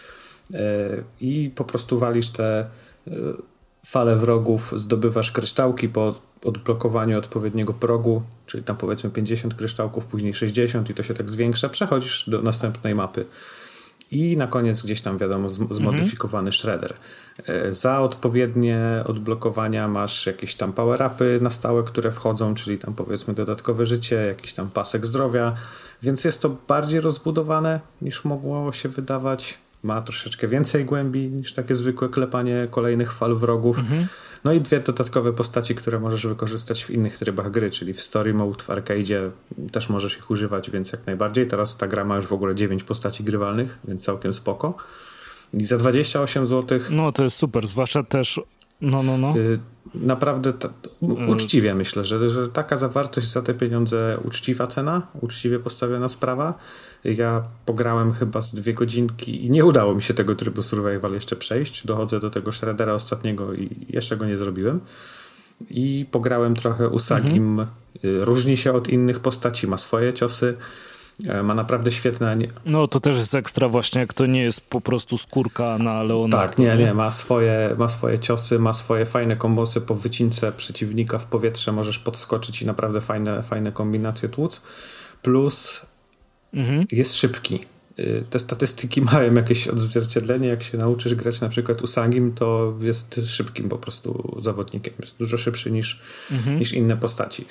I po prostu walisz te fale wrogów, zdobywasz kryształki po odblokowaniu odpowiedniego progu, czyli tam powiedzmy pięćdziesiąt kryształków, później sześćdziesiąt i to się tak zwiększa. Przechodzisz do następnej mapy. I na koniec gdzieś tam wiadomo zmodyfikowany mm-hmm. Shredder. Za odpowiednie odblokowania masz jakieś tam power-upy na stałe, które wchodzą, czyli tam powiedzmy dodatkowe życie, jakiś tam pasek zdrowia, więc jest to bardziej rozbudowane niż mogło się wydawać. ma troszeczkę więcej głębi niż takie zwykłe klepanie kolejnych fal wrogów. Mhm. No i dwie dodatkowe postaci, które możesz wykorzystać w innych trybach gry, czyli w Story Mode, w Arcade'zie też możesz ich używać, więc jak najbardziej. Teraz ta gra ma już w ogóle dziewięć postaci grywalnych, więc całkiem spoko. I za dwadzieścia osiem złotych... No to jest super, zwłaszcza też... No, no, no. Yy, naprawdę ta, uczciwie myślę, że, że taka zawartość za te pieniądze, uczciwa cena, uczciwie postawiona sprawa. Ja pograłem chyba z dwie godzinki i nie udało mi się tego trybu survival jeszcze przejść. Dochodzę do tego Shreddera ostatniego i jeszcze go nie zrobiłem. I pograłem trochę Usagim. Mhm. Różni się od innych postaci, ma swoje ciosy. Ma naprawdę świetne... No to też jest ekstra właśnie, jak to nie jest po prostu skórka na Leonardo. Tak, nie, nie, ma swoje, ma swoje ciosy, ma swoje fajne kombosy po wycince przeciwnika w powietrze, możesz podskoczyć i naprawdę fajne, fajne kombinacje tłuc. Plus mhm. jest szybki. Te statystyki mają jakieś odzwierciedlenie, jak się nauczysz grać na przykład Usagim, to jest szybkim po prostu zawodnikiem. Jest dużo szybszy niż, mhm. niż inne postaci.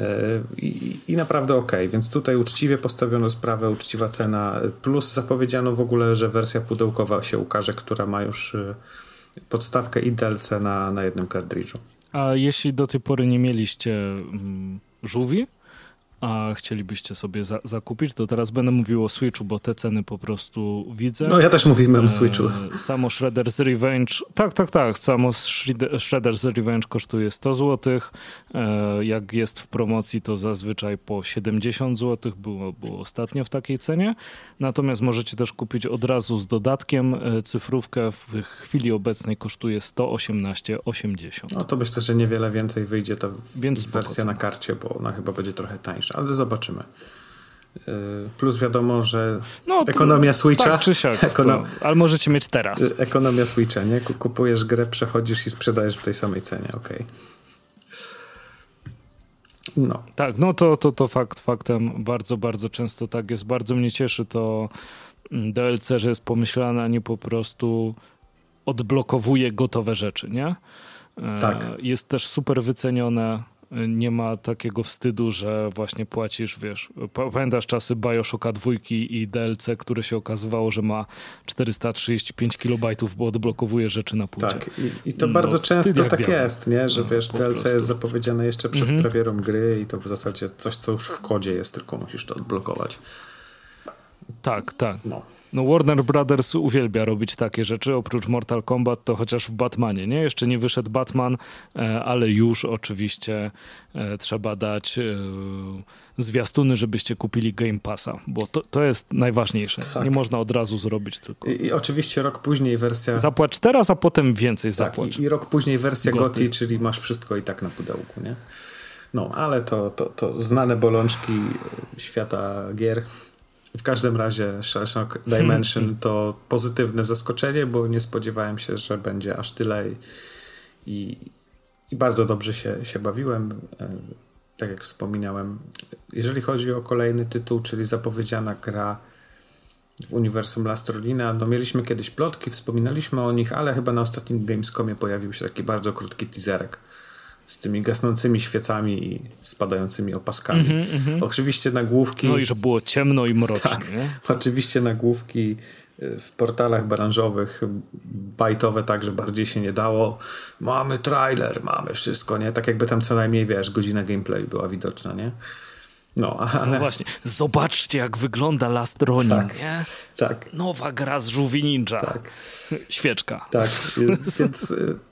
I, i naprawdę okej, okay. Więc tutaj uczciwie postawiono sprawę, uczciwa cena, plus zapowiedziano w ogóle, że wersja pudełkowa się ukaże, która ma już podstawkę i D L C na, na jednym kartridżu. A jeśli do tej pory nie mieliście mm, żółwi, a chcielibyście sobie za- zakupić, to teraz będę mówił o Switchu, bo te ceny po prostu widzę. No ja też mówiłem o Switchu. E, samo Shredder's Revenge, tak, tak, tak, samo Shredder's Revenge kosztuje sto złotych. E, jak jest w promocji, to zazwyczaj po siedemdziesiąt złotych, było, było ostatnio w takiej cenie. Natomiast możecie też kupić od razu z dodatkiem. E, cyfrówkę w chwili obecnej kosztuje sto osiemnaście osiemdziesiąt. No to myślę, że niewiele więcej wyjdzie ta Więc wersja na karcie, bo ona chyba będzie trochę tańsza. Ale zobaczymy. Plus wiadomo, że no, ekonomia Switcha... Tak czy siak, ekonom... to, ale możecie mieć teraz. Ekonomia Switcha, nie? Kupujesz grę, przechodzisz i sprzedajesz w tej samej cenie, okej. Okay. No. Tak, no to, to, to fakt faktem. Bardzo, bardzo często tak jest. Bardzo mnie cieszy to D L C, że jest pomyślane, a nie po prostu odblokowuje gotowe rzeczy, nie? Tak. Jest też super wycenione. Nie ma takiego wstydu, że właśnie płacisz, wiesz, pamiętasz czasy Bioshocka dwójki i D L C, które się okazywało, że ma czterysta trzydzieści pięć kilobajtów, bo odblokowuje rzeczy na płycie. Tak, i, i to bardzo no, często tak białe. Jest, nie? Że no, wiesz, D L C jest zapowiedziane jeszcze przed mhm. premierą gry i to w zasadzie coś, co już w kodzie jest, tylko musisz to odblokować. Tak, tak. No. No Warner Brothers uwielbia robić takie rzeczy, oprócz Mortal Kombat to chociaż w Batmanie, nie? Jeszcze nie wyszedł Batman, ale już oczywiście trzeba dać zwiastuny, żebyście kupili Game Passa, bo to, to jest najważniejsze. Tak. Nie można od razu zrobić tylko. I, I oczywiście rok później wersja... Zapłacz teraz, a potem więcej tak, zapłacz. I, I rok później wersja Goty, czyli masz wszystko i tak na pudełku, nie? No, ale to, to, to znane bolączki świata gier. W każdym razie Shawshank Dimension hmm. to pozytywne zaskoczenie, bo nie spodziewałem się, że będzie aż tyle i, i bardzo dobrze się, się bawiłem. Tak jak wspominałem, jeżeli chodzi o kolejny tytuł, czyli zapowiedziana gra w uniwersum Lastrolina, no mieliśmy kiedyś plotki, wspominaliśmy o nich, ale chyba na ostatnim Gamescomie pojawił się taki bardzo krótki teaserek z tymi gasnącymi świecami i spadającymi opaskami. Mm-hmm, mm-hmm. Oczywiście nagłówki... No i że było ciemno i mrocznie. Tak, nie? Oczywiście nagłówki w portalach branżowych bajtowe tak, że bardziej się nie dało. Mamy trailer, mamy wszystko, nie? Tak jakby tam co najmniej, wiesz, godzina gameplayu była widoczna, nie? No, ale... no właśnie, zobaczcie jak wygląda Last Ronin, tak, nie? Tak. Nowa gra z Żółwi Ninja. Tak. Świeczka. Tak, więc...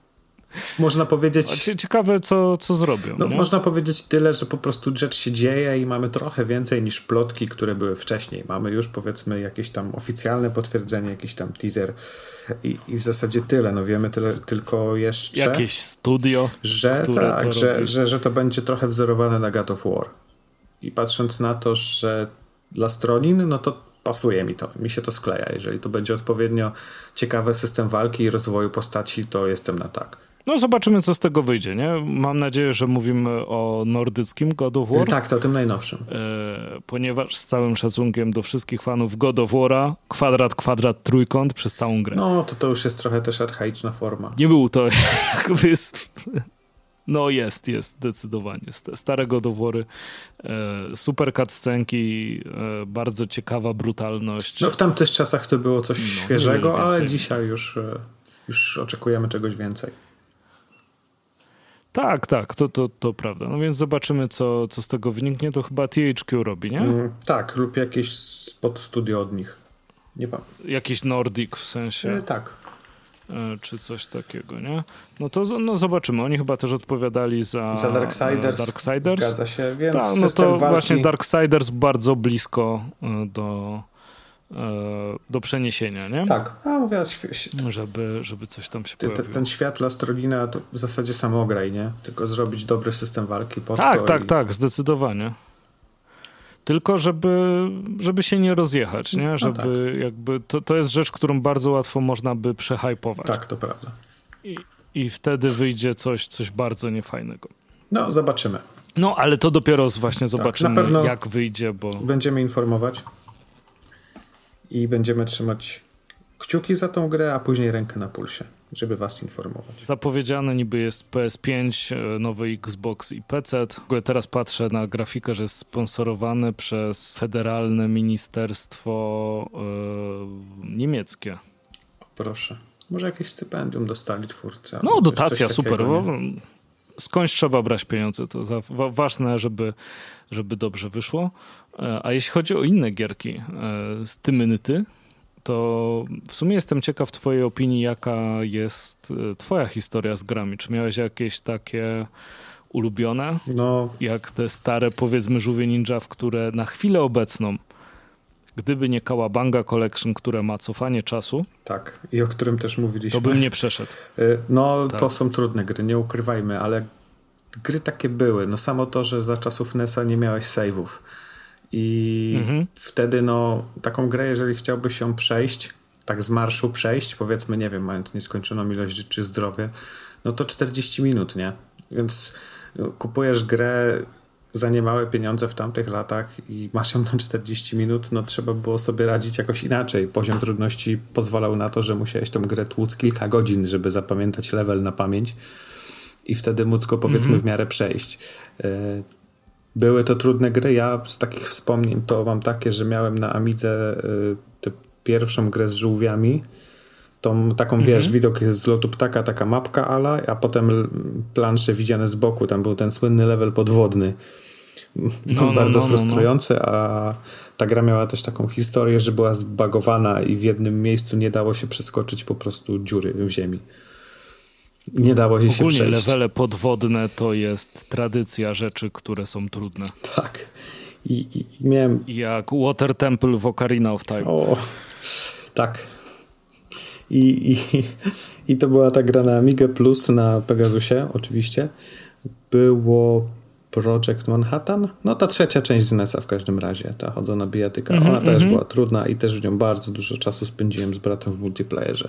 Można powiedzieć... Ciekawe, co, co zrobią. No, nie? można powiedzieć tyle, że po prostu rzecz się dzieje i mamy trochę więcej niż plotki, które były wcześniej. Mamy już powiedzmy jakieś tam oficjalne potwierdzenie, jakiś tam teaser i, i w zasadzie tyle. No wiemy tyle, tylko jeszcze... Jakieś studio, że tak, że, że, że to będzie trochę wzorowane na God of War. I patrząc na to, że Last Ronin, no to pasuje mi to, mi się to skleja. Jeżeli to będzie odpowiednio ciekawy system walki i rozwoju postaci, to jestem na tak. No zobaczymy, co z tego wyjdzie, nie? Mam nadzieję, że mówimy o nordyckim God of War. Tak, to o tym najnowszym. E, ponieważ z całym szacunkiem do wszystkich fanów God of War'a, kwadrat, kwadrat, trójkąt przez całą grę. No, to to już jest trochę też archaiczna forma. Nie był to jakby... No jest, jest, zdecydowanie. Stare God of War, e, super cutscenki, e, bardzo ciekawa brutalność. No w tamtych czasach to było coś no, świeżego, ale dzisiaj już, już oczekujemy czegoś więcej. Tak, tak, to, to, to prawda. No więc zobaczymy, co, co z tego wyniknie. To chyba T H Q robi, nie? Mm, tak, lub jakieś podstudio od nich. Nie pamiętam. Jakiś Nordic w sensie. E, tak. E, czy coś takiego, nie? No to no zobaczymy. Oni chyba też odpowiadali za, za Darksiders. Darksiders. Zgadza się, więc tak, no to walki... właśnie Darksiders bardzo blisko do, do przeniesienia, nie? Tak, a mówię, żeby, żeby coś tam się ty, pojawiło. Ten świat Lastrogina to w zasadzie samograj, nie? Tylko zrobić dobry system walki pod tak, to. Tak, i... tak, zdecydowanie. Tylko żeby, żeby się nie rozjechać, nie? Żeby no tak. jakby to, to jest rzecz, którą bardzo łatwo można by przehypować. Tak, to prawda. I, i wtedy wyjdzie coś, coś bardzo niefajnego. No, zobaczymy. No, ale to dopiero właśnie zobaczymy, tak, na pewno jak wyjdzie, bo... Będziemy informować i będziemy trzymać kciuki za tą grę, a później rękę na pulsie, żeby was informować. Zapowiedziane niby jest P S pięć, nowy Xbox i P C. Teraz patrzę na grafikę, że jest sponsorowany przez Federalne Ministerstwo yy, Niemieckie. Proszę. Może jakieś stypendium dostali twórcy. No, dotacja, super. Takiego, skądś trzeba brać pieniądze, to za, wa, ważne, żeby, żeby dobrze wyszło. A jeśli chodzi o inne gierki z Tymynyty, to w sumie jestem ciekaw twojej opinii, jaka jest twoja historia z grami. Czy miałeś jakieś takie ulubione? No. Jak te stare, powiedzmy, Żółwie Ninja, w które na chwilę obecną, gdyby nie Kawabanga Collection, które ma cofanie czasu... Tak, i o którym też mówiliśmy. To bym nie przeszedł. No, tak. To są trudne gry, nie ukrywajmy, ale gry takie były. No samo to, że za czasów N E S a nie miałeś save'ów. I mhm. wtedy no taką grę, jeżeli chciałbyś ją przejść, tak z marszu przejść, powiedzmy, nie wiem, mając nieskończoną ilość życia czy zdrowie, no to czterdzieści minut, nie? Więc kupujesz grę za niemałe pieniądze w tamtych latach i masz ją na czterdzieści minut, no trzeba było sobie radzić jakoś inaczej. Poziom trudności pozwalał na to, że musiałeś tą grę tłuc kilka godzin, żeby zapamiętać level na pamięć i wtedy móc go, powiedzmy, mhm. w miarę przejść. Były to trudne gry. Ja z takich wspomnień to mam takie, że miałem na Amidze tę pierwszą grę z żółwiami. Tą taką, mhm. wiesz, widok jest z lotu ptaka, taka mapka ala, a potem plansze widziane z boku. Tam był ten słynny level podwodny. No, bardzo no, no, frustrujący, no, no. A ta gra miała też taką historię, że była zbagowana i w jednym miejscu nie dało się przeskoczyć po prostu dziury w ziemi. I nie dało jej Ogólnie się przejść. Ogólnie levele podwodne to jest tradycja rzeczy, które są trudne. Tak. I, i, i miałem... Jak Water Temple w Ocarina of Time. O, tak. I, i, I to była ta gra na Amigę plus na Pegasusie oczywiście. Było Project Manhattan. No ta trzecia część z N E S a w każdym razie. Ta chodzona bijatyka. Mm-hmm, Ona też mm-hmm. była trudna i też w nią bardzo dużo czasu spędziłem z bratem w multiplayerze.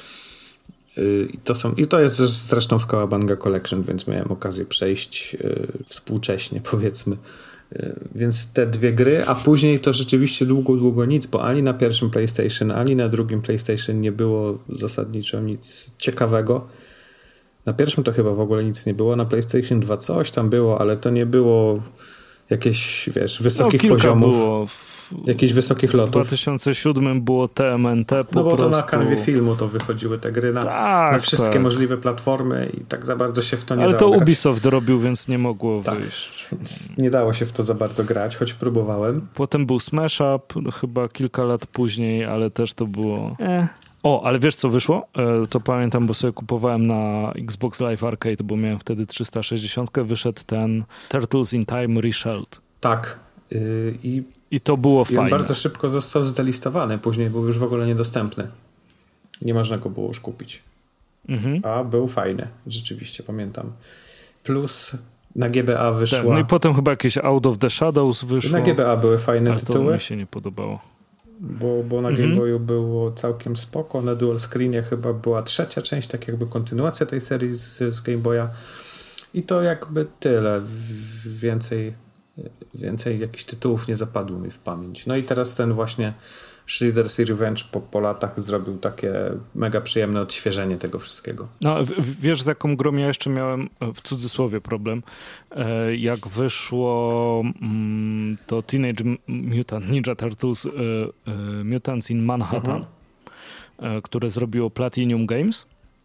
I to, są, I to jest zresztą w Kawabanga Collection, więc miałem okazję przejść yy, współcześnie, powiedzmy. Yy, więc te dwie gry, a później to rzeczywiście długo, długo nic, bo ani na pierwszym PlayStation, ani na drugim PlayStation nie było zasadniczo nic ciekawego. Na pierwszym to chyba w ogóle nic nie było, na PlayStation dwa coś tam było, ale to nie było jakieś, wiesz, wysokich no, poziomów. Było w... Jakichś wysokich lotów. W dwa tysiące siódmym było T M N T po No bo prostu... to na kanwie filmu to wychodziły te gry na, tak, na wszystkie tak. możliwe platformy i tak za bardzo się w to nie Ale dało to grać. Ubisoft robił, więc nie mogło tak. wyjść. Więc nie dało się w to za bardzo grać, choć próbowałem. Potem był Smash Up, chyba kilka lat później, ale też to było... Eh. O, ale wiesz co wyszło? E, to pamiętam, bo sobie kupowałem na Xbox Live Arcade, bo miałem wtedy trzysta sześćdziesiąt, wyszedł ten Turtles in Time Reshelled. Tak. Yy, i, I to było i fajne. on bardzo szybko został zdelistowany, później był już w ogóle niedostępny. Nie można go było już kupić. Mhm. A był fajny, rzeczywiście, pamiętam. Plus na G B A wyszła... Tak, no i potem chyba jakieś Out of the Shadows wyszło. Na G B A były fajne ale tytuły. to mi się nie podobało. Bo, bo na mhm. Game Boyu było całkiem spoko. Na Dual Screenie chyba była trzecia część, tak jakby kontynuacja tej serii z, z Game Boya. I to jakby tyle. Więcej, więcej jakichś tytułów nie zapadło mi w pamięć. No i teraz ten właśnie Shredder's Revenge po, po latach zrobił takie mega przyjemne odświeżenie tego wszystkiego. No, w, wiesz, z jaką grą ja jeszcze miałem, w cudzysłowie, problem? E, jak wyszło mm, to Teenage Mutant Ninja Turtles e, e, Mutants in Manhattan, mhm. e, które zrobiło Platinum Games.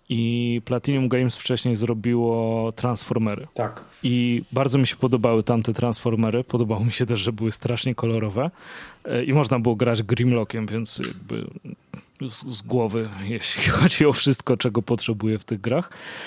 I Platinum Games wcześniej zrobiło Transformery. Tak. I bardzo mi się podobały tamte Transformery. Podobało mi się też, że były strasznie kolorowe. I można było grać Grimlockiem, więc jakby z, z głowy, jeśli chodzi o wszystko, czego potrzebuję w tych grach.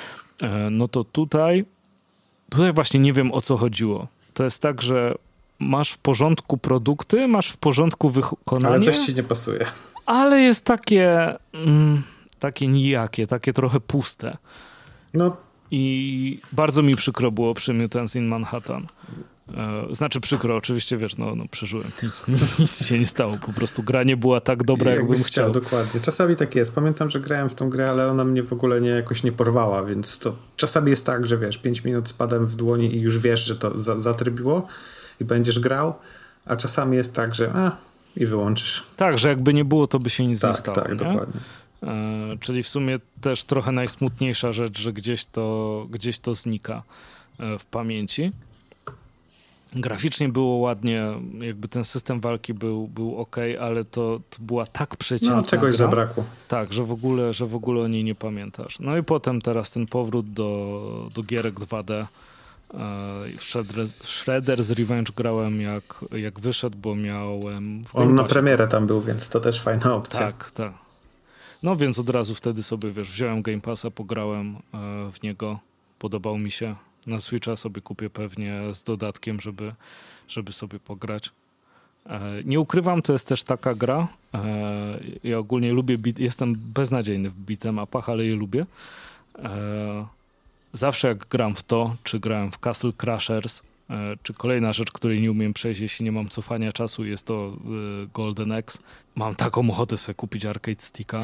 No to tutaj, tutaj właśnie nie wiem, o co chodziło. To jest tak, że masz w porządku produkty, masz w porządku wykonanie. Ale coś ci nie pasuje. Ale jest takie... Mm, takie nijakie, takie trochę puste. No. I bardzo mi przykro było przy Mutants in Manhattan. E, znaczy przykro, oczywiście, wiesz, no, no przeżyłem. Nic, nic się nie stało. Po prostu gra nie była tak dobra, jakbym Jakbyś chciał. chciał. Dokładnie. Czasami tak jest. Pamiętam, że grałem w tą grę, ale ona mnie w ogóle nie, jakoś nie porwała, więc to czasami jest tak, że wiesz, pięć minut spadam w dłoni i już wiesz, że to za, zatrybiło i będziesz grał, a czasami jest tak, że a, i wyłączysz. Tak, że jakby nie było, to by się nic tak, nie stało. Tak, tak, dokładnie. E, czyli w sumie też trochę najsmutniejsza rzecz, że gdzieś to, gdzieś to znika e, w pamięci. Graficznie było ładnie, jakby ten system walki był, był okej, ale to, to była tak przeciętna No, czegoś gra, zabrakło. Tak, że w ogóle, że w ogóle o niej nie pamiętasz. No i potem teraz ten powrót do, do gierek dwa D. E, w Shredder's Revenge grałem jak, jak wyszedł, bo miałem... W On na premierę tam był, więc to też fajna opcja. Tak, tak. No więc od razu wtedy sobie, wiesz, wziąłem Game Passa, pograłem e, w niego, podobał mi się. Na Switcha sobie kupię pewnie z dodatkiem, żeby, żeby sobie pograć. E, nie ukrywam, to jest też taka gra. E, ja ogólnie lubię, beat, jestem beznadziejny w beat'em upach, ale je lubię. E, zawsze jak gram w to, czy grałem w Castle Crashers, e, czy kolejna rzecz, której nie umiem przejść, jeśli nie mam cofania czasu, jest to e, Golden Axe. Mam taką ochotę sobie kupić arcade sticka.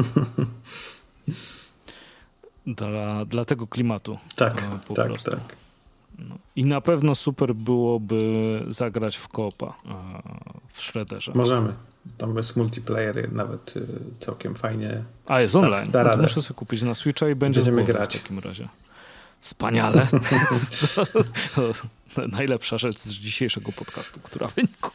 Dla, dla tego klimatu. Tak, e, po tak, prostu. tak. No. I na pewno super byłoby zagrać w koopa e, w Shredderze. Możemy. Tam jest multiplayer nawet y, całkiem fajnie. A, jest online. Tak, da no radę. muszę sobie kupić na Switcha i będzie Będziemy z grać. w takim razie. Wspaniale. to, to najlepsza rzecz z dzisiejszego podcastu, która wynikła.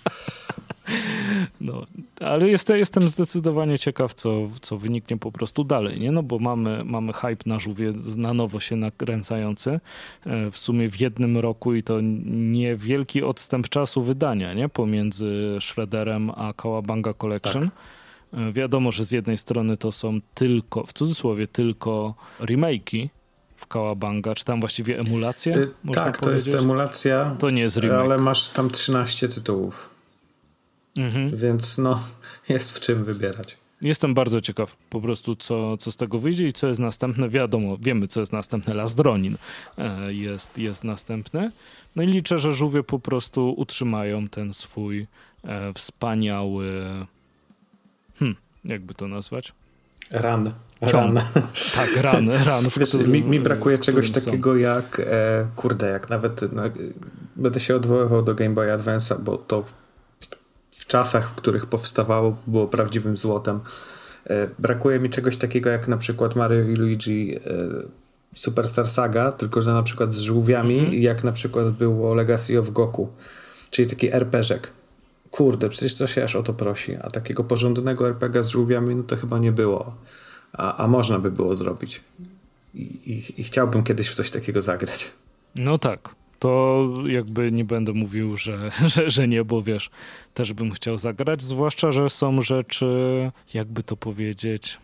No, ale jestem, jestem zdecydowanie ciekaw, co, co wyniknie po prostu dalej, nie? No bo mamy, mamy hype na żółwie na nowo się nakręcający w sumie w jednym roku i to niewielki odstęp czasu wydania, nie? Pomiędzy Shredderem a Cowabunga Collection. Tak. Wiadomo, że z jednej strony to są tylko, w cudzysłowie, tylko remake'i w Cowabunga, czy tam właściwie emulacje? Y, tak, to jest emulacja. To nie jest remake. Ale masz tam trzynaście tytułów. Mhm. Więc no, jest w czym wybierać. Jestem bardzo ciekaw po prostu, co, co z tego wyjdzie i co jest następne. Wiadomo, wiemy, co jest następne. Last Ronin e, jest, jest następny. No i liczę, że żółwie po prostu utrzymają ten swój e, wspaniały... Hmm, jakby to nazwać? Run. Run. Tak, run. run w Wiesz, którym, mi, mi brakuje czegoś takiego są. jak... E, kurde, jak nawet... No, będę się odwoływał do Game Boy Advance'a, bo to... w czasach, w których powstawało, było prawdziwym złotem. E, brakuje mi czegoś takiego jak na przykład Mario i Luigi e, Superstar Saga, tylko że na przykład z żółwiami, mm-hmm. jak na przykład było Legacy of Goku, czyli taki er pe gie. Kurde, przecież to się aż o to prosi, a takiego porządnego er pe gie z żółwiami, no to chyba nie było. A, a można by było zrobić. I, i, I chciałbym kiedyś w coś takiego zagrać. No tak. To jakby nie będę mówił, że, że, że nie, bo wiesz, też bym chciał zagrać, zwłaszcza, że są rzeczy, jakby to powiedzieć,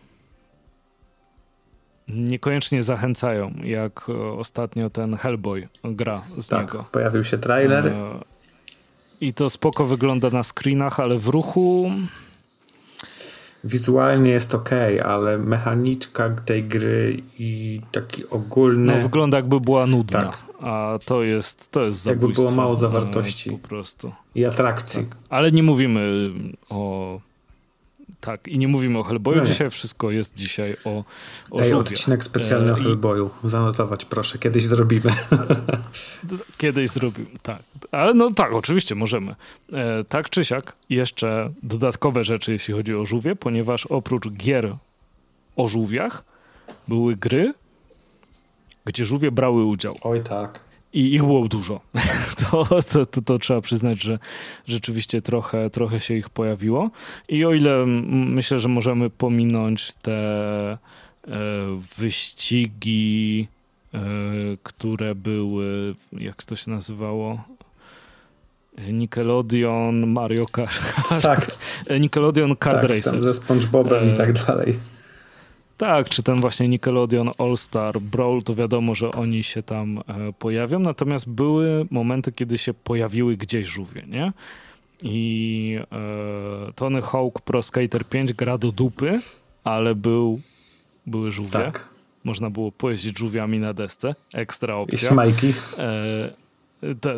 niekoniecznie zachęcają, jak ostatnio ten Hellboy gra z tak, niego. Pojawił się trailer. E, I to spoko wygląda na screenach, ale w ruchu... Wizualnie jest okej, okay, ale mechanika tej gry i taki ogólny... No wygląda jakby była nudna, tak. A to jest, to jest zabójstwo. Jakby było mało zawartości. Po prostu. I atrakcji. Tak. Ale nie mówimy o Tak, i nie mówimy o Hellboyu no dzisiaj, wszystko jest dzisiaj o, o Ej, żółwiach. odcinek specjalny e, o Hellboyu. Zanotować proszę, kiedyś zrobimy. Kiedyś zrobimy, tak. Ale no tak, oczywiście możemy. E, tak czy siak, jeszcze dodatkowe rzeczy, jeśli chodzi o żółwie, ponieważ oprócz gier o żółwiach były gry, gdzie żółwie brały udział. Oj tak. I ich było dużo. To, to, to, to trzeba przyznać, że rzeczywiście trochę, trochę się ich pojawiło. I o ile myślę, że możemy pominąć te e, wyścigi, e, które były, jak to się nazywało? Nickelodeon, Mario Kart. Tak. Nickelodeon Kart tak, Racers. Tam ze SpongeBobem e, i tak dalej. Tak, czy ten właśnie Nickelodeon All-Star Brawl, to wiadomo, że oni się tam e, pojawią, natomiast były momenty, kiedy się pojawiły gdzieś żółwie, nie? I e, Tony Hawk Pro Skater pięć gra do dupy, ale był, były żółwie. Tak. Można było pojeździć żółwiami na desce. Ekstra opcja. I śmajki. E, te,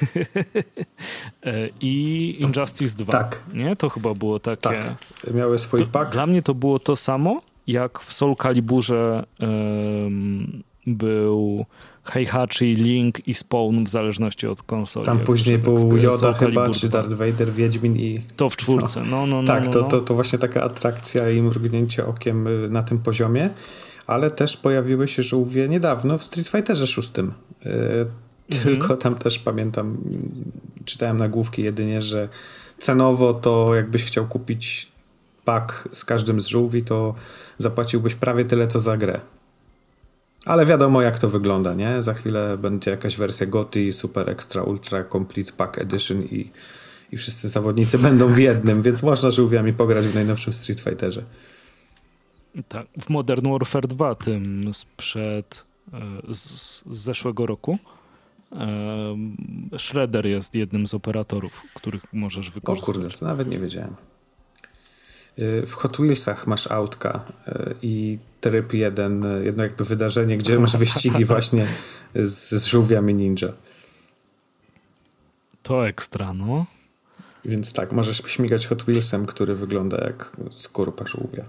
e, I Injustice dwa. Tak. Nie? To chyba było takie... Tak. Miały swój to, pak. Dla mnie to było to samo, jak w Soul Caliburze um, był Heihachi, Link i Spawn w zależności od konsoli. Tam później był Yoda chyba, czy dwa. Darth Vader, Wiedźmin i... To w czwórce, no, no, no. Tak, no, to, no. to, to właśnie taka atrakcja i mrugnięcie okiem na tym poziomie, ale też pojawiły się żółwie niedawno w Street Fighterze szóstym. Yy, mhm. Tylko tam też pamiętam, czytałem nagłówki jedynie, że cenowo to jakbyś chciał kupić pak z każdym z żółwi, to zapłaciłbyś prawie tyle, co za grę. Ale wiadomo, jak to wygląda, nie? Za chwilę będzie jakaś wersja GOTY, Super Extra, Ultra, Complete Pack Edition i, i wszyscy zawodnicy będą w jednym, więc można żółwiami pograć w najnowszym Street Fighterze. Tak, w Modern Warfare dwa, tym sprzed, z, z zeszłego roku, Shredder jest jednym z operatorów, których możesz wykorzystać. O kurde, to nawet nie wiedziałem. W Hot Wheelsach masz autka i tryb jeden, jedno jakby wydarzenie, gdzie masz wyścigi właśnie z, z żółwiami ninja. To ekstra, no. Więc tak, możesz śmigać Hot Wheelsem, który wygląda jak skorupa żółwia.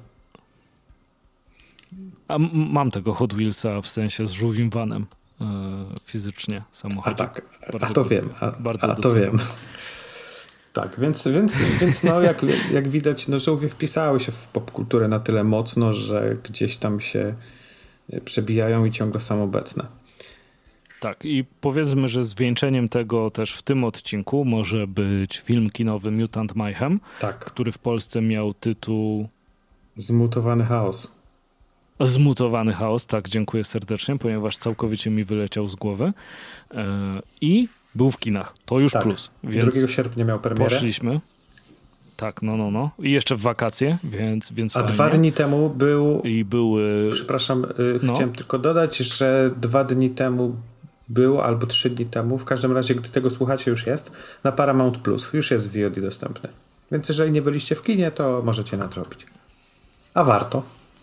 A m- mam tego Hot Wheelsa w sensie z żółwim vanem e, fizycznie samochodem. A tak, bardzo a to wiem. A, bardzo a to wiem. Tak, więc, więc, więc no jak, jak widać, no żółwie wpisały się w popkulturę na tyle mocno, że gdzieś tam się przebijają i ciągle są obecne. Tak, i powiedzmy, że zwieńczeniem tego też w tym odcinku może być film kinowy Mutant Mayhem, tak. który w Polsce miał tytuł Zmutowany chaos. Zmutowany chaos, tak, dziękuję serdecznie, ponieważ całkowicie mi wyleciał z głowy. Yy, I był w kinach. To już tak. plus. Więc drugiego sierpnia miał premierę. Poszliśmy. Tak, no, no, no. I jeszcze w wakacje, więc, więc A fajnie. dwa dni temu był... I były... Przepraszam, yy, no. chciałem tylko dodać, że dwa dni temu był, albo trzy dni temu, w każdym razie, gdy tego słuchacie, już jest, na Paramount Plus. Już jest w V O D dostępny. Więc jeżeli nie byliście w kinie, to możecie nadrobić. A warto.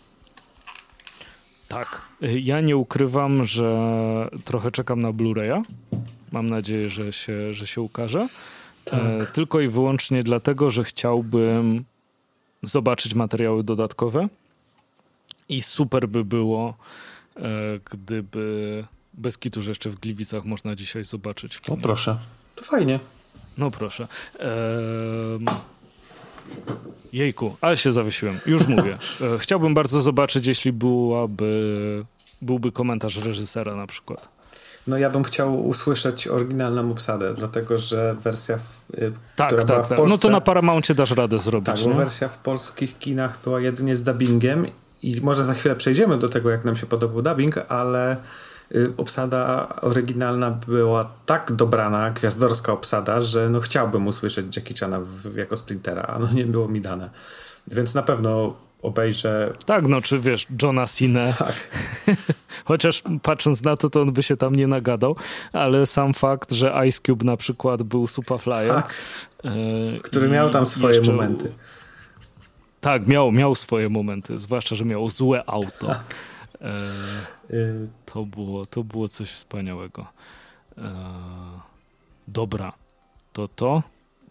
Tak. Ja nie ukrywam, że trochę czekam na Blu-raya. Mam nadzieję, że się, że się ukaże. Tak. E, tylko i wyłącznie dlatego, że chciałbym zobaczyć materiały dodatkowe i super by było, e, gdyby bez kitu, że jeszcze w Gliwicach można dzisiaj zobaczyć w kinie. O proszę, to fajnie. No proszę. Ehm... Jejku, ale się zawiesiłem. Już mówię. E, chciałbym bardzo zobaczyć, jeśli byłaby, byłby komentarz reżysera na przykład. No ja bym chciał usłyszeć oryginalną obsadę, dlatego że wersja, w, tak, która tak, była w tak. Polsce... No to na Paramouncie dasz radę zrobić, Tak, nie? bo wersja w polskich kinach była jedynie z dubbingiem i może za chwilę przejdziemy do tego, jak nam się podobał dubbing, ale y, obsada oryginalna była tak dobrana, gwiazdorska obsada, że no chciałbym usłyszeć Jackie Chana w, jako Sprintera, a no nie było mi dane. Więc na pewno obejrzę... Tak, no czy wiesz, Johna Cena. Tak. Chociaż patrząc na to, to on by się tam nie nagadał, ale sam fakt, że Ice Cube na przykład był Superflyem. Tak. E, który miał tam swoje jeszcze... momenty. Tak, miał, miał swoje momenty, zwłaszcza, że miał złe auto. Tak. E, to, było, to było coś wspaniałego. E, dobra, to to.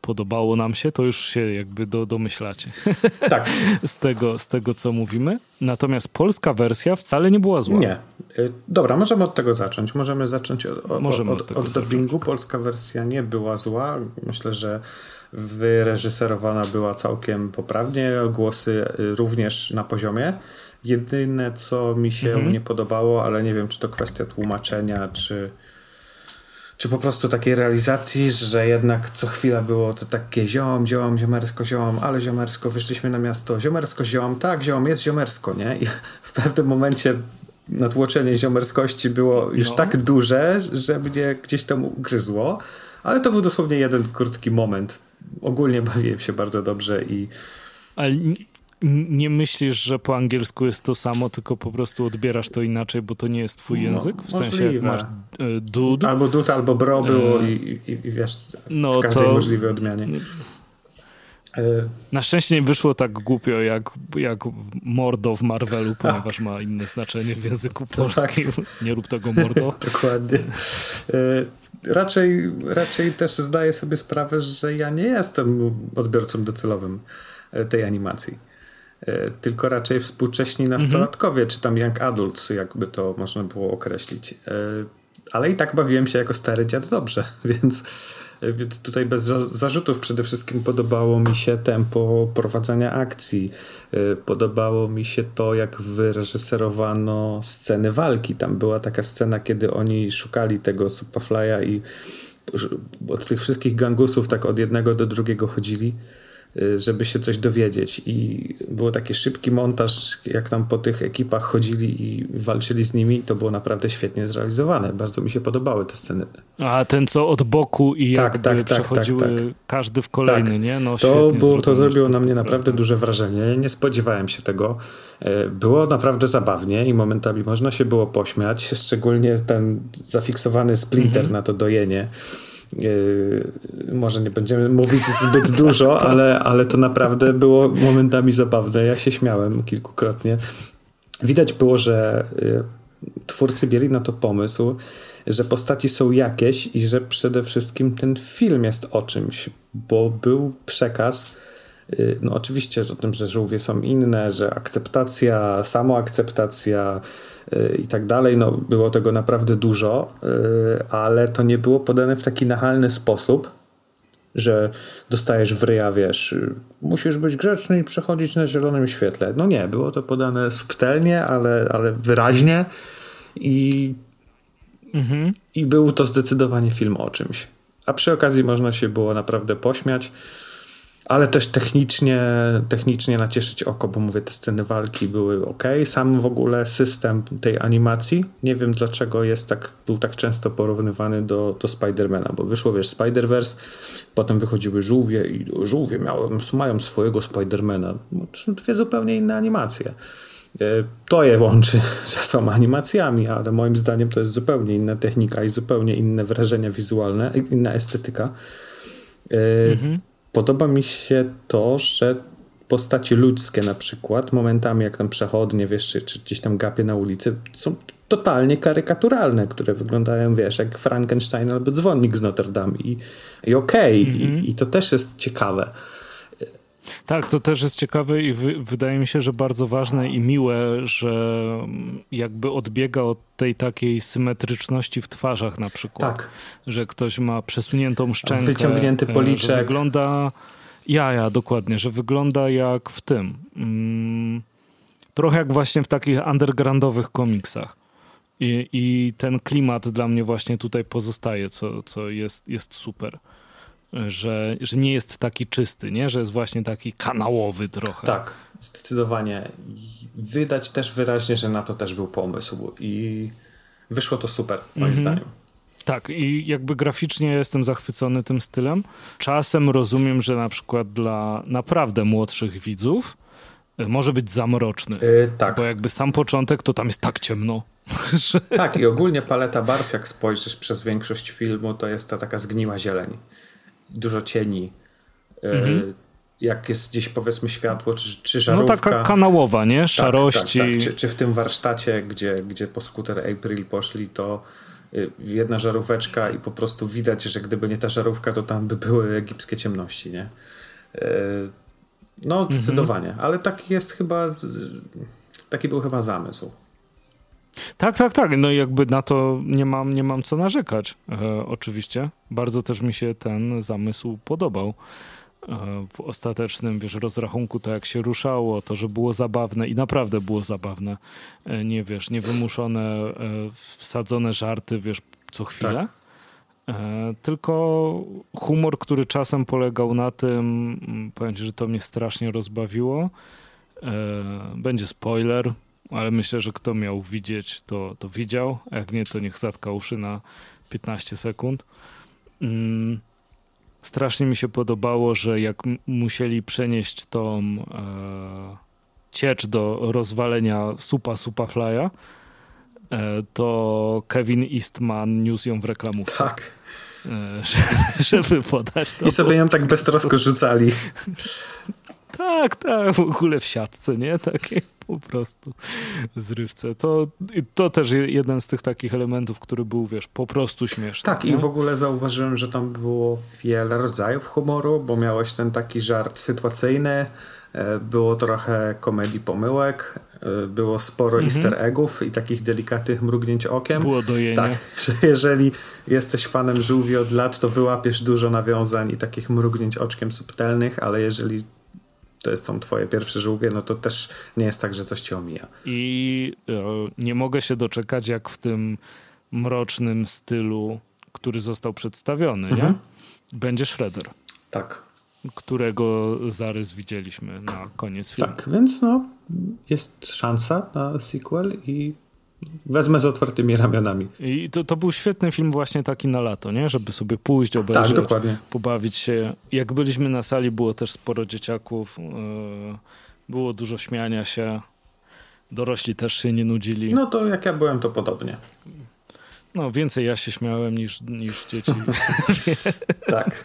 podobało nam się, to już się jakby do, domyślacie tak. z, tego, z tego, co mówimy. Natomiast polska wersja wcale nie była zła. Nie. Dobra, możemy od tego zacząć. Możemy zacząć od, od, możemy od, od, od dubbingu. Polska wersja nie była zła. Myślę, że wyreżyserowana była całkiem poprawnie. Głosy również na poziomie. Jedyne, co mi się mhm. nie podobało, ale nie wiem, czy to kwestia tłumaczenia, czy, czy po prostu takiej realizacji, że jednak co chwila było to takie ziom, ziom, ziomersko, ziom, ale ziomersko, wyszliśmy na miasto, ziomersko, ziom, tak, ziom, jest ziomersko, nie? I w pewnym momencie natłoczenie ziomerskości było już no. tak duże, że mnie gdzieś tam ugryzło, ale to był dosłownie jeden krótki moment. Ogólnie bawiłem się bardzo dobrze i... Ale nie myślisz, że po angielsku jest to samo, tylko po prostu odbierasz to inaczej, bo to nie jest twój język? No, w sensie jak masz e, dude. Albo dude, albo bro było e... i, i, i wiesz, no, w każdej to... możliwej odmianie. Na szczęście nie wyszło tak głupio jak, jak mordo w Marvelu, ponieważ ma inne znaczenie w języku polskim. Tak. Nie rób tego mordo. Dokładnie. Raczej, raczej też zdaję sobie sprawę, że ja nie jestem odbiorcą docelowym tej animacji. Tylko raczej współcześni nastolatkowie, mm-hmm. czy tam young adults, jakby to można było określić. Ale i tak bawiłem się jako stary dziad dobrze, więc, więc tutaj bez zarzutów przede wszystkim podobało mi się tempo prowadzenia akcji. Podobało mi się to, jak wyreżyserowano sceny walki. Tam była taka scena, kiedy oni szukali tego Superfly'a i od tych wszystkich gangusów tak od jednego do drugiego chodzili, żeby się coś dowiedzieć i był taki szybki montaż, jak tam po tych ekipach chodzili i walczyli z nimi, to było naprawdę świetnie zrealizowane. Bardzo mi się podobały te sceny. A ten co od boku i tak, jakby tak, przechodziły tak, tak. każdy w kolejny, tak. nie? No, to, było, to zrobiło na mnie naprawdę duże wrażenie. Nie spodziewałem się tego. Było naprawdę zabawnie i momentami można się było pośmiać, szczególnie ten zafiksowany Splinter mhm. na to dojenie. Yy, może nie będziemy mówić zbyt dużo, ale, ale to naprawdę było momentami zabawne. Ja się śmiałem kilkukrotnie. Widać było, że yy, twórcy mieli na to pomysł, że postaci są jakieś i że przede wszystkim ten film jest o czymś, bo był przekaz, yy, no oczywiście o tym, że żółwie są inne, że akceptacja, samoakceptacja i tak dalej, no było tego naprawdę dużo, ale to nie było podane w taki nachalny sposób, że dostajesz w ryja, wiesz, musisz być grzeczny i przechodzić na zielonym świetle. No nie, było to podane subtelnie, ale, ale wyraźnie i, mhm. i był to zdecydowanie film o czymś. A przy okazji można się było naprawdę pośmiać, ale też technicznie, technicznie nacieszyć oko, bo mówię, te sceny walki były ok. Sam w ogóle system tej animacji, nie wiem dlaczego jest tak, był tak często porównywany do, do Spidermana, bo wyszło, wiesz, Spider-Verse, potem wychodziły żółwie i żółwie miały, mają swojego Spidermana. To są dwie zupełnie inne animacje. To je łączy, że są animacjami, ale moim zdaniem to jest zupełnie inna technika i zupełnie inne wrażenia wizualne, inna estetyka. Mhm. Podoba mi się to, że postacie ludzkie na przykład, momentami jak tam przechodnie, wiesz, czy, czy gdzieś tam gapie na ulicy, są totalnie karykaturalne, które wyglądają, wiesz, jak Frankenstein albo dzwonnik z Notre Dame i, i okej, okay, mm-hmm. i, i to też jest ciekawe. Tak, to też jest ciekawe i wy, wydaje mi się, że bardzo ważne i miłe, że jakby odbiega od tej takiej symetryczności w twarzach na przykład. Tak. Że ktoś ma przesuniętą szczękę. Wyciągnięty policzek. Że wygląda... Ja, ja, dokładnie, że wygląda jak w tym. Mm, trochę jak właśnie w takich undergroundowych komiksach. I, i ten klimat dla mnie właśnie tutaj pozostaje, co, co jest, jest super. Że, że nie jest taki czysty, nie? Że jest właśnie taki kanałowy trochę. Tak, zdecydowanie. Widać też wyraźnie, że na to też był pomysł i wyszło to super, moim mm-hmm. zdaniem. Tak, i jakby graficznie jestem zachwycony tym stylem. Czasem rozumiem, że na przykład dla naprawdę młodszych widzów może być za mroczny. Yy, tak. Bo jakby sam początek, to tam jest tak ciemno. Że... Tak, i ogólnie paleta barw, jak spojrzysz przez większość filmu, to jest ta taka zgniła zieleń. Dużo cieni. Mhm. Jak jest gdzieś, powiedzmy, światło, czy, czy żarówka. No taka kanałowa, nie? Szarości. Tak, tak, tak. Czy, czy w tym warsztacie, gdzie, gdzie po skuter April poszli, to jedna żaróweczka i po prostu widać, że gdyby nie ta żarówka, to tam by były egipskie ciemności, nie? No, zdecydowanie. Mhm. Ale taki jest chyba, taki był chyba zamysł. Tak, tak, tak. No i jakby na to nie mam, nie mam co narzekać. E, oczywiście. Bardzo też mi się ten zamysł podobał. E, w ostatecznym, wiesz, rozrachunku to jak się ruszało, to, że było zabawne i naprawdę było zabawne. E, nie, wiesz, niewymuszone, e, wsadzone żarty, wiesz, co chwilę. Tak. E, tylko humor, który czasem polegał na tym, powiem ci, że to mnie strasznie rozbawiło. E, będzie spoiler, ale myślę, że kto miał widzieć, to, to widział. A jak nie, to niech zatka uszy na piętnaście sekund. Mm, strasznie mi się podobało, że jak m- musieli przenieść tą e, ciecz do rozwalenia supa Superfly'a, e, to Kevin Eastman niósł ją w reklamówce. Tak. E, żeby podać to. I sobie ją tak beztrosko rzucali. Tak, tak, w ogóle w siatce, nie? Takie po prostu zrywce. To, to też jeden z tych takich elementów, który był, wiesz, po prostu śmieszny. Tak, nie? I w ogóle zauważyłem, że tam było wiele rodzajów humoru, bo miałeś ten taki żart sytuacyjny, było trochę komedii pomyłek, było sporo mhm. easter eggów i takich delikatnych mrugnięć okiem. Było dojenie. Tak, że jeżeli jesteś fanem żółwi od lat, to wyłapiesz dużo nawiązań i takich mrugnięć oczkiem subtelnych, ale jeżeli to są twoje pierwsze żółwie, no to też nie jest tak, że coś ci omija. I e, nie mogę się doczekać, jak w tym mrocznym stylu, który został przedstawiony, mhm. nie? Będzie Shredder. Tak. Którego zarys widzieliśmy na koniec filmu. Tak, więc no, jest szansa na sequel i wezmę z otwartymi ramionami. I to, to był świetny film właśnie taki na lato, nie? Żeby sobie pójść, obejrzeć, tak, dokładnie. pobawić się. Jak byliśmy na sali, było też sporo dzieciaków, yy, było dużo śmiania się, dorośli też się nie nudzili. No to jak ja byłem, to podobnie. No więcej ja się śmiałem niż, niż dzieci. Tak.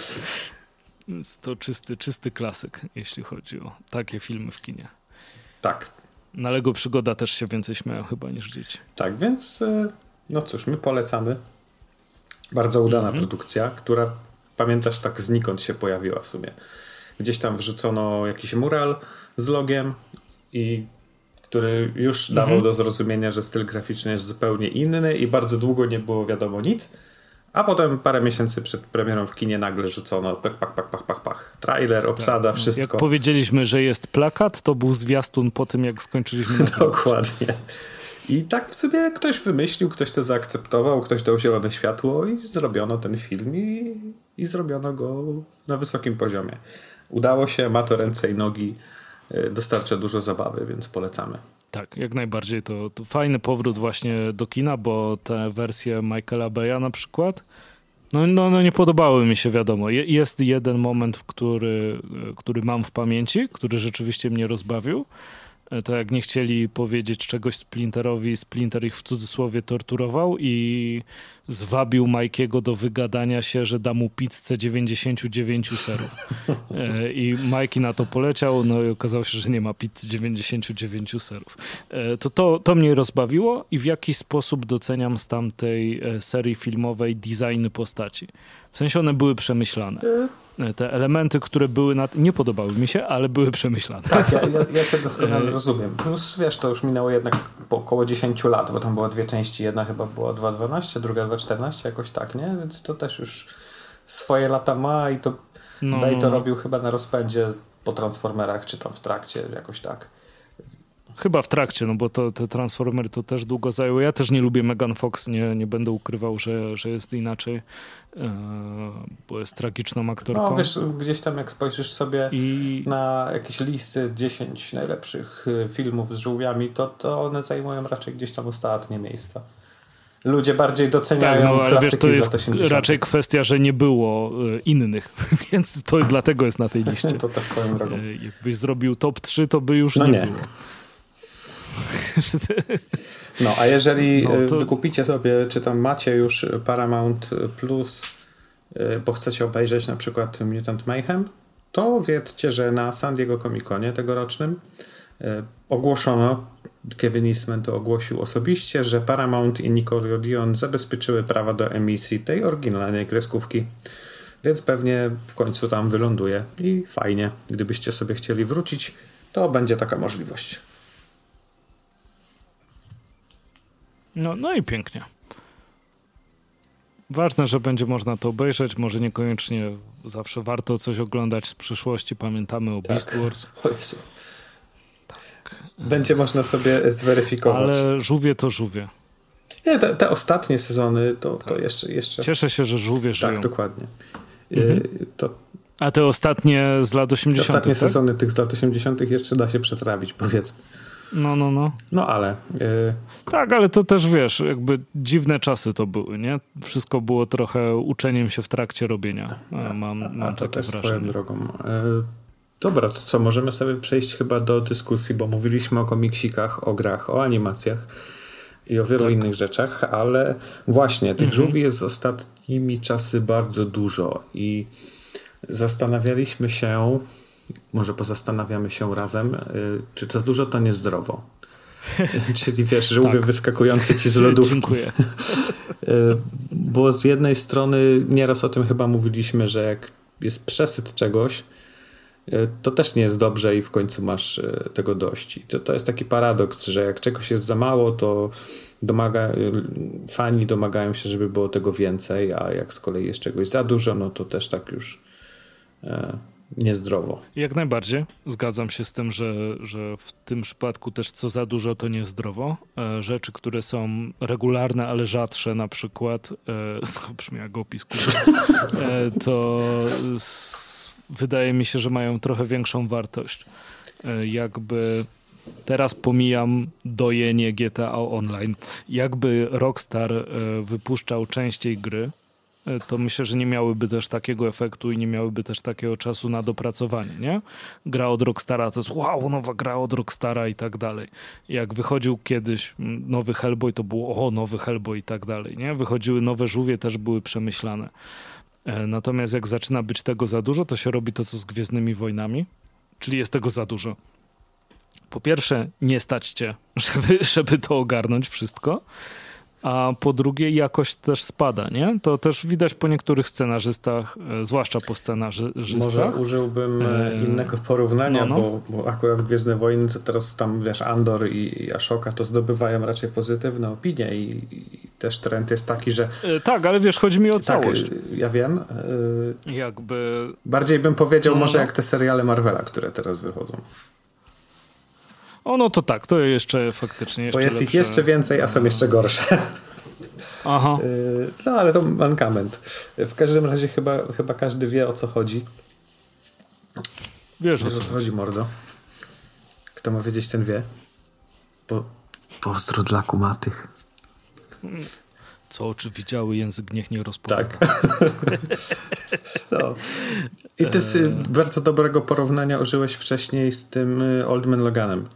Więc to czysty, czysty klasyk, jeśli chodzi o takie filmy w kinie. Tak. Na Lego Przygoda też się więcej śmiają chyba niż dzieci. Tak, więc no cóż, my polecamy. Bardzo udana mm-hmm. produkcja, która, pamiętasz, tak znikąd się pojawiła w sumie. Gdzieś tam wrzucono jakiś mural z logiem, i który już dawał mm-hmm. do zrozumienia, że styl graficzny jest zupełnie inny i bardzo długo nie było wiadomo nic. A potem parę miesięcy przed premierą w kinie nagle rzucono pach, pach, pach, pach, pach, pach. Trailer, obsada, tak. wszystko. Jak powiedzieliśmy, że jest plakat, to był zwiastun po tym, jak skończyliśmy. Dokładnie. I tak w sobie ktoś wymyślił, ktoś to zaakceptował, ktoś dał zielone światło i zrobiono ten film i, i zrobiono go na wysokim poziomie. Udało się, ma to ręce i nogi, dostarcza dużo zabawy, więc polecamy. Tak, jak najbardziej. To, to fajny powrót właśnie do kina, bo te wersje Michaela Bay'a na przykład, no, no, no nie podobały mi się, wiadomo. Je, jest jeden moment, w który, który mam w pamięci, który rzeczywiście mnie rozbawił. To jak nie chcieli powiedzieć czegoś Splinterowi, Splinter ich w cudzysłowie torturował i zwabił Mikey'ego do wygadania się, że da mu pizzę dziewięćdziesiąt dziewięć serów. I Mikey na to poleciał, no i okazało się, że nie ma pizzy dziewięćdziesiąt dziewięć serów. To, to, to mnie rozbawiło i w jakiś sposób doceniam z tamtej serii filmowej designy postaci. W sensie one były przemyślane. Te elementy, które były nad... nie podobały mi się, ale były przemyślane. Tak, ja, ja, ja to doskonale rozumiem. Plus wiesz, to już minęło jednak po około dziesięć lat, bo tam było dwie części. Jedna chyba była dwa dwanaście, druga dwa czternaście, jakoś tak, nie? Więc to też już swoje lata ma i to no. Bay to robił chyba na rozpędzie po Transformerach, czy tam w trakcie, jakoś tak. Chyba w trakcie, no bo to, te Transformery to też długo zajęło. Ja też nie lubię Megan Fox, nie, nie będę ukrywał, że, że jest inaczej, e, bo jest tragiczną aktorką. No wiesz, gdzieś tam jak spojrzysz sobie I... na jakieś listy dziesięć najlepszych filmów z żółwiami, to, to one zajmują raczej gdzieś tam ostatnie miejsca. Ludzie bardziej doceniają tak, no, ale klasyki wiesz, to jest z lat osiemdziesiątych. Raczej kwestia, że nie było e, innych, więc to dlatego jest na tej liście. To też swoją drogą. E, jakbyś zrobił top trzy, to by już no nie, nie było. No, a jeżeli no, to... wykupicie sobie, czy tam macie już Paramount Plus, bo chcecie obejrzeć na przykład Mutant Mayhem, to wiedzcie, że na San Diego Comic Conie tegorocznym ogłoszono Kevin Eastman to ogłosił osobiście, że Paramount i Nickelodeon zabezpieczyły prawa do emisji tej oryginalnej kreskówki, więc pewnie w końcu tam wyląduje i fajnie. Gdybyście sobie chcieli wrócić, to będzie taka możliwość. No, no i pięknie. Ważne, że będzie można to obejrzeć, może niekoniecznie zawsze warto coś oglądać z przyszłości. Pamiętamy o tak. Beast Wars. O Jezu. Tak. Będzie można sobie zweryfikować. Ale żółwie to żółwie. Nie, te, te ostatnie sezony to, tak. to jeszcze, jeszcze... Cieszę się, że żółwie żyją. Tak, dokładnie. Mhm. To... A te ostatnie z lat osiemdziesiątych, Ostatnie tak? sezony tych z lat osiemdziesiątych jeszcze da się przetrawić, powiedzmy. No, no, no. No, ale... Yy... Tak, ale to też, wiesz, jakby dziwne czasy to były, nie? Wszystko było trochę uczeniem się w trakcie robienia. A, mam, mam A to takie też wrażenie. swoją drogą. Yy, dobra, to co? Możemy sobie przejść chyba do dyskusji, bo mówiliśmy o komiksikach, o grach, o animacjach i o wielu tak. innych rzeczach, ale właśnie, tych mhm. żółwi jest ostatnimi czasy bardzo dużo i zastanawialiśmy się, może pozastanawiamy się razem, yy, czy za dużo to niezdrowo. Czyli wiesz, żółwie tak. wyskakujące ci z lodówki. Dziękuję. Bo z jednej strony nieraz o tym chyba mówiliśmy, że jak jest przesyt czegoś, to też nie jest dobrze i w końcu masz tego dość. I to, to jest taki paradoks, że jak czegoś jest za mało, to domaga, fani domagają się, żeby było tego więcej, a jak z kolei jest czegoś za dużo, no to też tak już e, niezdrowo. Jak najbardziej. Zgadzam się z tym, że, że w tym przypadku też co za dużo to niezdrowo. E, rzeczy, które są regularne, ale rzadsze na przykład, e, to brzmi jak opis, e, to s, wydaje mi się, że mają trochę większą wartość. E, jakby teraz pomijam dojenie G T A Online. Jakby Rockstar e, wypuszczał częściej gry, to myślę, że nie miałyby też takiego efektu i nie miałyby też takiego czasu na dopracowanie, nie? Gra od Rockstara to jest wow, nowa gra od Rockstara i tak dalej. Jak wychodził kiedyś nowy Hellboy, to było o, nowy Hellboy i tak dalej, nie? Wychodziły nowe żółwie, też były przemyślane. Natomiast jak zaczyna być tego za dużo, to się robi to, co z Gwiezdnymi Wojnami, czyli jest tego za dużo. Po pierwsze, nie stać cię, żeby, żeby to ogarnąć wszystko, a po drugie jakość też spada, nie? To też widać po niektórych scenarzystach, e, zwłaszcza po scenarzystach. Może użyłbym e, innego porównania, no, no. Bo, bo akurat Gwiezdne Wojny to teraz tam, wiesz, Andor i, i Ashoka to zdobywają raczej pozytywne opinie i, i też trend jest taki, że... E, tak, ale wiesz, chodzi mi o całość. Tak, ja wiem. E, Jakby... Bardziej bym powiedział no, może no. jak te seriale Marvela, które teraz wychodzą. O, no to tak, to jeszcze faktycznie jeszcze Bo jest lepsze. ich jeszcze więcej, a są jeszcze gorsze. Aha. No, ale to mankament. W każdym razie chyba, chyba każdy wie, o co chodzi. Wiesz, Wiesz o co chodzi, mordo? Kto ma wiedzieć, ten wie. Po... Pozdro dla kumatych. Co oczy widziały, język niech nie rozpowiada. Tak. No. I ty z bardzo dobrego porównania użyłeś wcześniej z tym Old Man Loganem.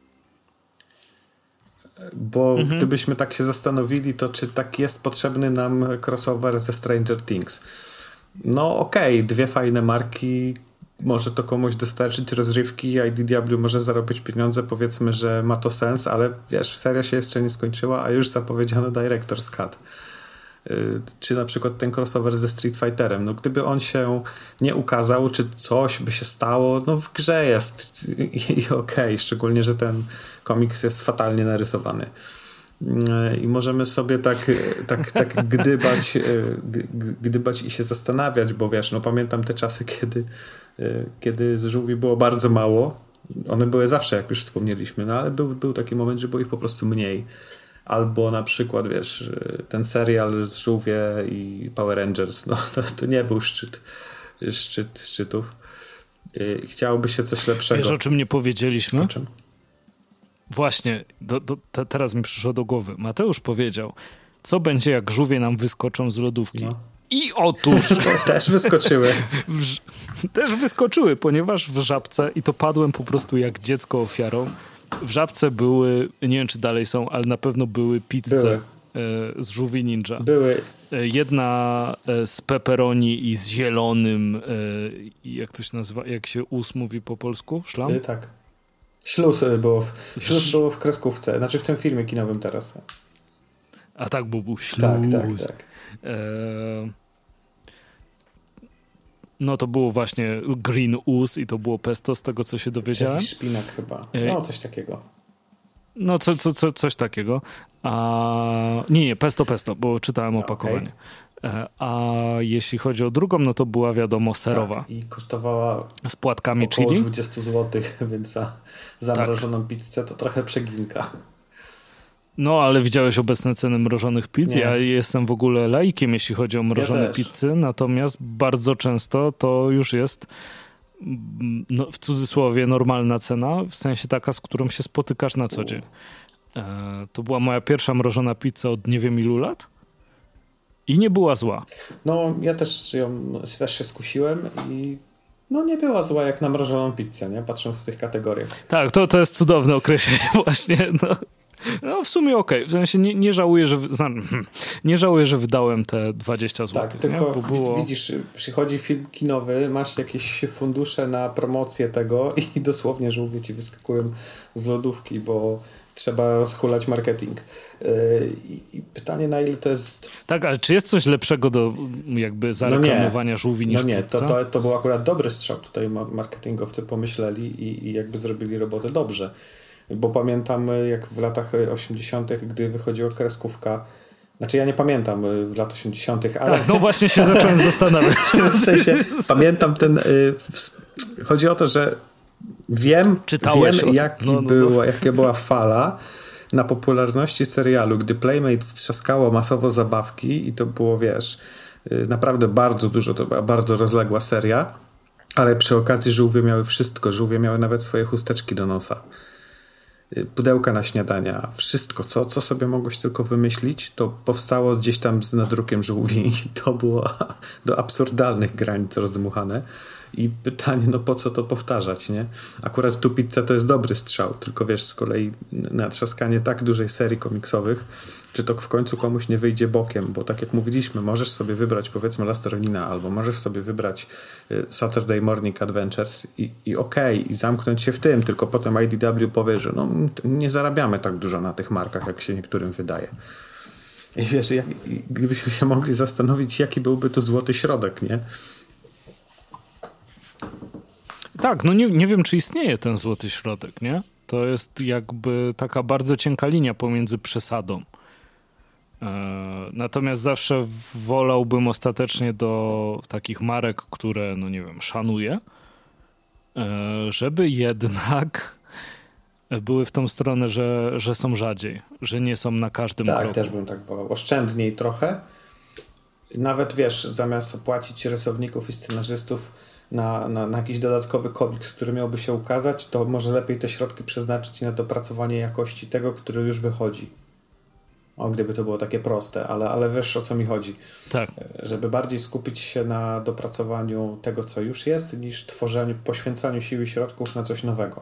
Bo mhm. gdybyśmy tak się zastanowili, to czy tak jest potrzebny nam crossover ze Stranger Things? No okej, okay, dwie fajne marki, może to komuś dostarczyć rozrywki, I D W może zarobić pieniądze, powiedzmy, że ma to sens, ale wiesz, seria się jeszcze nie skończyła, a już zapowiedziano Director's Cut. Czy na przykład ten crossover ze Street Fighterem. No gdyby on się nie ukazał, czy coś by się stało, no w grze jest i, i okej, okay. Szczególnie, że ten komiks jest fatalnie narysowany. I możemy sobie tak, tak, tak gdybać, gdybać i się zastanawiać, bo wiesz, no pamiętam te czasy, kiedy, kiedy z żółwi było bardzo mało. One były zawsze, jak już wspomnieliśmy, no ale był, był taki moment, że było ich po prostu mniej. Albo na przykład, wiesz, ten serial z Żółwie i Power Rangers, no to, to nie był szczyt, szczyt szczytów. Chciałoby się coś lepszego. Wiesz, o czym nie powiedzieliśmy? O czym? Właśnie, do, do, te, teraz mi przyszło do głowy. Mateusz powiedział, co będzie, jak żółwie nam wyskoczą z lodówki. No. I otóż... Też wyskoczyły. W, też wyskoczyły, ponieważ w Żabce, i to padłem po prostu jak dziecko ofiarą, w Żabce były, nie wiem czy dalej są, ale na pewno były pizze były. z Żółwi Ninja. Były. Jedna z pepperoni i z zielonym, jak to się nazywa, jak się us mówi po polsku? Szlam? Tak. Śluz było w, śluz było w kreskówce, znaczy w tym filmie kinowym teraz. A tak, bo był śluz. Tak, tak, tak. E... No to było właśnie green ooze i to było pesto, z tego co się dowiedziałem. Jakiś szpinak chyba. No coś takiego. No co, co, co, coś takiego. A... Nie, nie, pesto, pesto, bo czytałem opakowanie. Okay. A jeśli chodzi o drugą, no to była wiadomo serowa. Tak, i kosztowała z płatkami około chili. dwadzieścia złotych, więc za zamrożoną tak. pizzę to trochę przeginka. No, ale widziałeś obecne ceny mrożonych pizz? Nie. Ja jestem w ogóle laikiem, jeśli chodzi o mrożone ja pizzy, natomiast bardzo często to już jest no, w cudzysłowie normalna cena, w sensie taka, z którą się spotykasz na co dzień. E, to była moja pierwsza mrożona pizza od nie wiem ilu lat i nie była zła. No, ja też, ją, też się skusiłem i no nie była zła jak na mrożoną pizzę, nie? Patrząc w tych kategoriach. Tak, to, to jest cudowne określenie właśnie, no. No w sumie okej, okay. W sensie nie, nie żałuję, że nie żałuję, że wydałem te dwadzieścia złotych. Tak, tylko nie? Było... widzisz, przychodzi film kinowy, masz jakieś fundusze na promocję tego i dosłownie żółwie ci wyskakują z lodówki, bo trzeba rozhulać marketing. I pytanie, na ile to jest... Tak, ale czy jest coś lepszego do jakby zareklamowania no żółwi niż No nie, pizza? to, to, to był akurat dobry strzał. Tutaj marketingowcy pomyśleli i, i jakby zrobili robotę dobrze. Bo pamiętam, jak w latach osiemdziesiątych, gdy wychodziła kreskówka, znaczy ja nie pamiętam w latach osiemdziesiątych, ale... Tak, no właśnie się zacząłem zastanawiać. W sensie, pamiętam ten... Chodzi o to, że wiem, Czytałeś wiem jaki no, no, było, no. jaka była fala na popularności serialu, gdy Playmates trzaskało masowo zabawki i to było, wiesz, naprawdę bardzo dużo, to była bardzo rozległa seria, ale przy okazji żółwie miały wszystko. Żółwie miały nawet swoje chusteczki do nosa. Pudełka na śniadania, wszystko, co, co sobie mogłeś tylko wymyślić, to powstało gdzieś tam z nadrukiem żółwi i to było do absurdalnych granic rozdmuchane. I pytanie, no po co to powtarzać, nie? Akurat tu pizza to jest dobry strzał, tylko wiesz, z kolei natrzaskanie tak dużej serii komiksowych, czy to w końcu komuś nie wyjdzie bokiem, bo tak jak mówiliśmy, możesz sobie wybrać powiedzmy Last Ronina, albo możesz sobie wybrać Saturday Morning Adventures i, i okej, okay, i zamknąć się w tym, tylko potem I D W powie, że no nie zarabiamy tak dużo na tych markach, jak się niektórym wydaje. I wiesz, jak, gdybyśmy się mogli zastanowić, jaki byłby tu złoty środek, nie? Tak, no nie, nie wiem, czy istnieje ten złoty środek, nie? To jest jakby taka bardzo cienka linia pomiędzy przesadą. E, natomiast zawsze wolałbym ostatecznie do takich marek, które, no nie wiem, szanuję, e, żeby jednak były w tą stronę, że, że są rzadziej, że nie są na każdym tak, kroku. Tak, też bym tak wolał. Oszczędniej trochę. Nawet, wiesz, zamiast opłacić rysowników i scenarzystów Na, na, na jakiś dodatkowy komiks, który miałby się ukazać, to może lepiej te środki przeznaczyć na dopracowanie jakości tego, który już wychodzi. O, gdyby to było takie proste, ale, ale wiesz, o co mi chodzi. Tak. Żeby bardziej skupić się na dopracowaniu tego, co już jest, niż tworzeniu, poświęcaniu sił i środków na coś nowego.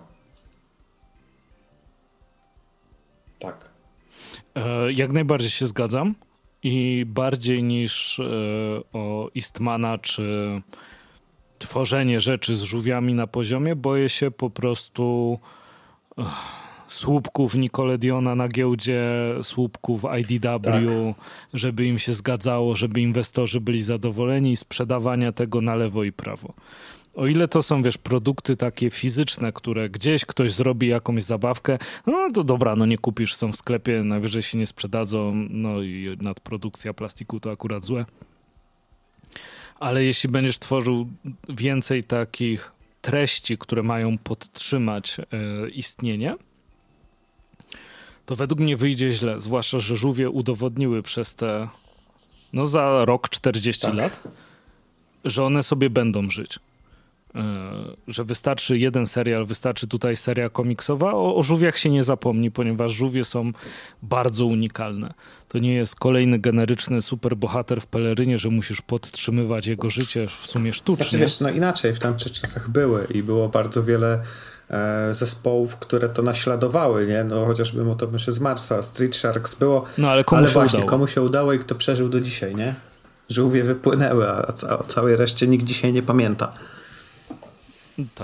Tak. E, jak najbardziej się zgadzam i bardziej niż e, o Eastmana czy tworzenie rzeczy z żółwiami na poziomie, boję się po prostu uh, słupków Nickelodeona na giełdzie, słupków I D W, tak. Żeby im się zgadzało, żeby inwestorzy byli zadowoleni i sprzedawania tego na lewo i prawo. O ile to są, wiesz, produkty takie fizyczne, które gdzieś ktoś zrobi jakąś zabawkę, no to dobra, no nie kupisz, są w sklepie, najwyżej się nie sprzedadzą, no i nadprodukcja plastiku to akurat złe. Ale jeśli będziesz tworzył więcej takich treści, które mają podtrzymać e, istnienie, to według mnie wyjdzie źle. Zwłaszcza, że żółwie udowodniły przez te, no za rok, czterdzieści tak. lat, że one sobie będą żyć. E, że wystarczy jeden serial, wystarczy tutaj seria komiksowa. O, o żółwiach się nie zapomni, ponieważ żółwie są bardzo unikalne. To nie jest kolejny generyczny superbohater w pelerynie, że musisz podtrzymywać jego życie w sumie sztucznie. Znaczy wiesz, no inaczej w tamtych czasach były i było bardzo wiele e, zespołów, które to naśladowały, nie? No chociażby Motormyszy z Marsa, Street Sharks było, no, ale, komu ale się właśnie udało? komu się udało i kto przeżył do dzisiaj, nie? Żółwie wypłynęły, a o całej reszcie nikt dzisiaj nie pamięta. Tak.